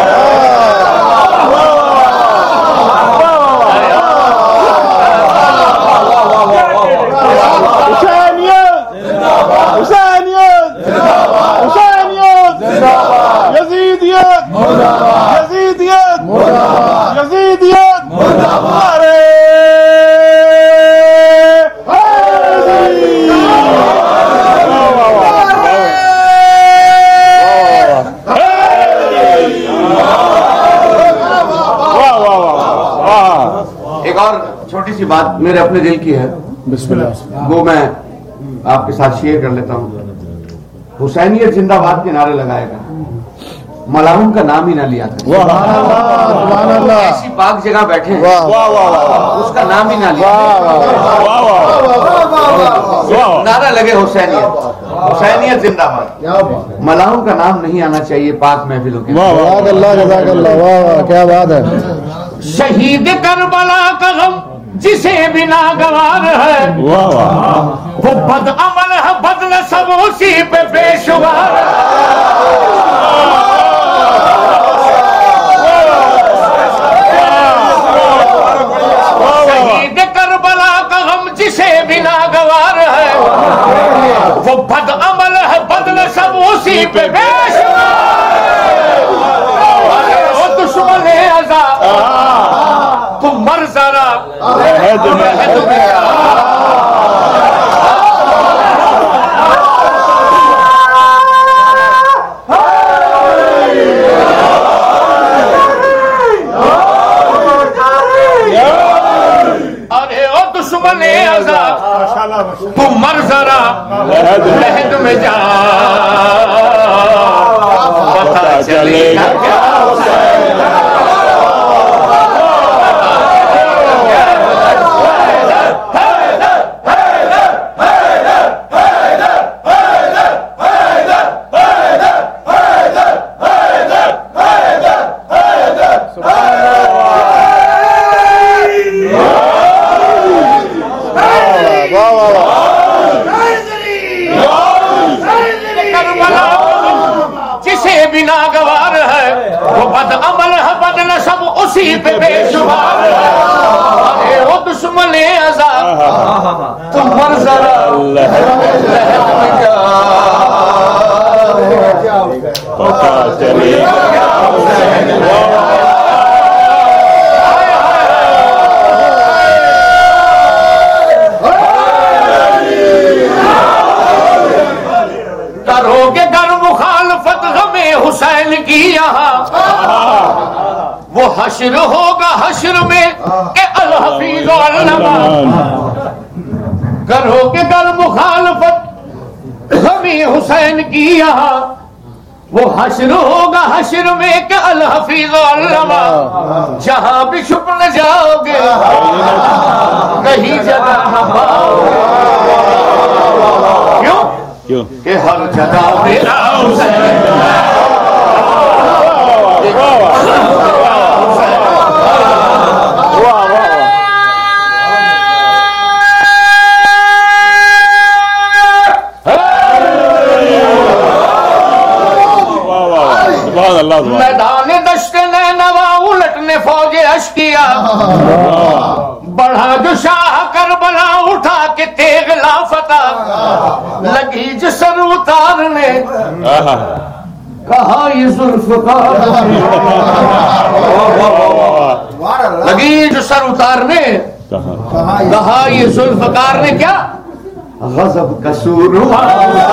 छोटी सी बात मेरे अपने दिल की है, बिस्मिल्लाह, वो मैं आपके साथ शेयर कर लेता हूँ। हुसैनियत जिंदाबाद के नारे लगाएगा, मलाउन का नाम ही ना लिया था। ऐसी पाक जगह बैठे हैं, उसका नाम ही ना लिया, नारा लगे हुसैनियत, हुसैनियत जिंदाबाद। मलाउन का नाम नहीं आना चाहिए पाक महफिलों के। क्या बात है। शहीद करबला का गम जिसे बिना गवार है, वो बद अमल है बदल सब उसी पे बेशुमार। शहीद करबला का गम जिसे भी नागवार है, वो बद अमल है बदल सब उसी पे बेशुमार। वो दुश्मन अज़ा तुम मर जरा है दुनिया। तू मर जरा लहद में जा, पता चलेगा क्या नागवार है, वो बद अमल है बदल सब उसी पे बेशुमार है। अरे वो दुश्मन अज़ा तुम मर जरा लहद में जा, पता चलेगा क्या हुसैन है। करोगे गर मुखालफत गमे हुसैन की यहाँ, वो हश्र होगा हश्र में के अल हफीज अल्लमा। करोगे गर मुखालफत गमे हुसैन की यहाँ, वो हश्र होगा हश्र में के अल हफीज अल्लमा। जहाँ भी छुप न जाओगे कहीं जगह न पाओगे। क्यों कि हर जगह मेरा हुसैन। मैदान दश्त नैनवा उलटने फौजे अश्किया, बढ़ा जो शाह करबला उठा के तेग लाफता। लगी जो सर उतारने कहा ये जुल्फ़कार, लगी जो सर उतारने कहा ये जुल्फ़कार ने क्या गज़ब कसूर हुआ।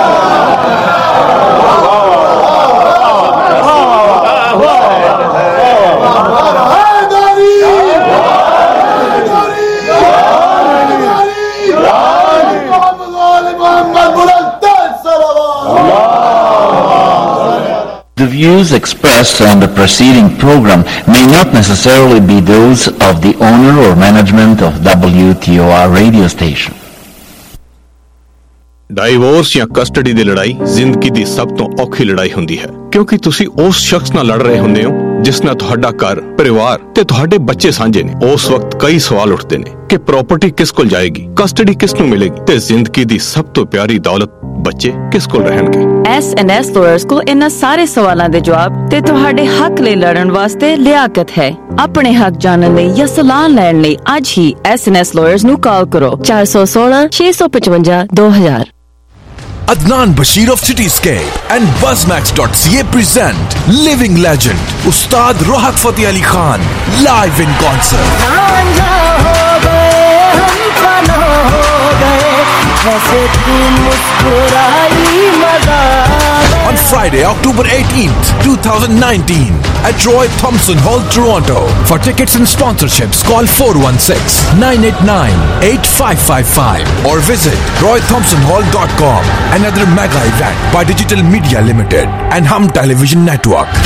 The views expressed on the preceding program may not necessarily be those of the owner or management of W T O R radio station. Divorce ਜਾਂ ਕਸਟਡੀ ਦੀ ਲੜਾਈ ਜ਼ਿੰਦਗੀ ਦੀ ਸਭ ਤੋਂ ਔਖੀ ਲੜਾਈ ਹੁੰਦੀ ਹੈ, ਕਿਉਂਕਿ ਤੁਸੀਂ ਉਸ ਸ਼ਖਸ ਨਾਲ ਲੜ ਰਹੇ ਹੁੰਦੇ ਹੋ ਜਿਸ ਨਾਲ ਤੁਹਾਡਾ ਘਰ, ਪਰਿਵਾਰ ਤੇ ਤੁਹਾਡੇ ਬੱਚੇ ਸਾਂਝੇ ਨੇ। ਉਸ ਵਕਤ ਕਈ ਸਵਾਲ ਉੱਠਦੇ ਨੇ ਕਿ ਪ੍ਰਾਪਰਟੀ ਕਿਸ ਕੋਲ ਜਾਏਗੀ, ਕਸਟਡੀ ਕਿਸ ਨੂੰ ਮਿਲੇਗੀ ਤੇ ਜ਼ਿੰਦਗੀ ਦੀ ਸਭ ਤੋਂ ਪਿਆਰੀ ਦੌਲਤ ਬੱਚੇ ਕਿਸ ਕੋਲ ਰਹਿਣਗੇ। ਐਸ ਐਂਡ ਐਸ ਲਾਇਰਸ ਕੋਲ ਇਹਨਾਂ ਸਾਰੇ ਸਵਾਲਾਂ ਦੇ ਜਵਾਬ ਤੇ ਤੁਹਾਡੇ ਹੱਕ ਲਈ ਲੜਨ ਵਾਸਤੇ ਲਿਆਕਤ ਹੈ। ਆਪਣੇ ਹੱਕ ਜਾਣਨ ਲਈ ਜਾਂ ਸਲਾਹ ਲੈਣ ਲਈ ਅੱਜ ਹੀ ਐਸ ਐਂਡ ਐਸ ਲਾਇਰਸ ਨੂੰ ਕਾਲ ਕਰੋ ਚਾਰ ਸੌ ਸੋਲਾਂ ਛੇ ਸੌ ਪਚਵੰਜਾ ਦੋ ਹਜ਼ਾਰ। Adnan Bashir of Cityscape and Buzzmax dot C A present Living Legend Ustad Rohat Fateh Ali Khan live in concert. On Friday, October eighteenth, twenty nineteen at Roy Thompson Hall, Toronto. For tickets and sponsorships, call four one six, nine eight nine, eight five five five or visit roy thompson hall dot com. Another mega event by Digital Media Limited and Hum Television Network.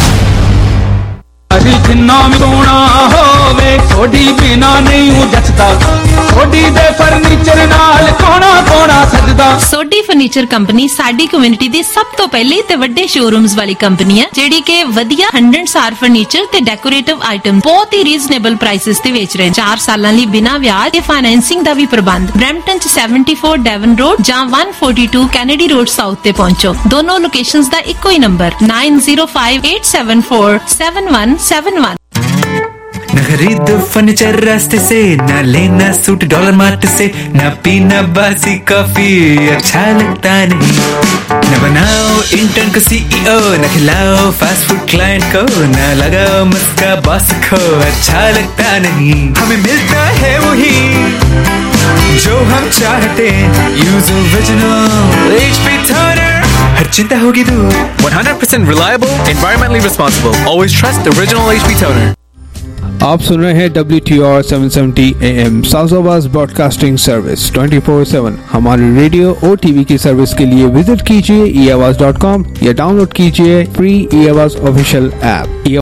जिन्ना भी सोना होवे थोड़ी बिना नहीं जचता। सोडी दे furniture नाल कोना कोना सजदा। सोडी फर्नीचर कंपनी साडी कम्युनिटी दी सब तो पहली ते वड्डे शोरूम्स वाली कंपनी है जेड़ी के वधिया हंड्रेड स्टार फर्नीचर ते डेकोरेटिव आइटम बहुत ही रीजनेबल प्राइसेस ते बेच रहे हैं। चार सालां लई बिना ब्याज ते फाइनेंसिंग दा भी प्रबंध। ब्रैम्पटन च सेवेंटी फोर डेवन रोड जां one forty two Kennedy road south ते पहुंचो। दोनों लोकेशंस दा इक्को ही number nine zero five eight seven four seven one seven one. न खरीदो फर्नीचर रास्ते से, न लेना सूट डॉलर मार्ट से, न पीना बासी कॉफी अच्छा लगता नहीं, न बनाओ इंटर्न को सीईओ, न खिलाओ फास्ट फूड क्लाइंट को, न लगाओ मस्का बॉस को अच्छा लगता नहीं। हमें मिलता है वही जो हम चाहते, यूज ओरिजिनल एचपी टोनर, हर चिंता होगी दूर। one hundred percent reliable, environmentally responsible, always trust original H P toner। आप सुन रहे हैं W T R seven seventy A M south broadcasting service twenty four seven. हमारी रेडियो और टीवी की सर्विस के लिए विजिट कीजिए ई आवाज डॉट कॉम या डाउनलोड कीजिए free e Awaaz official app.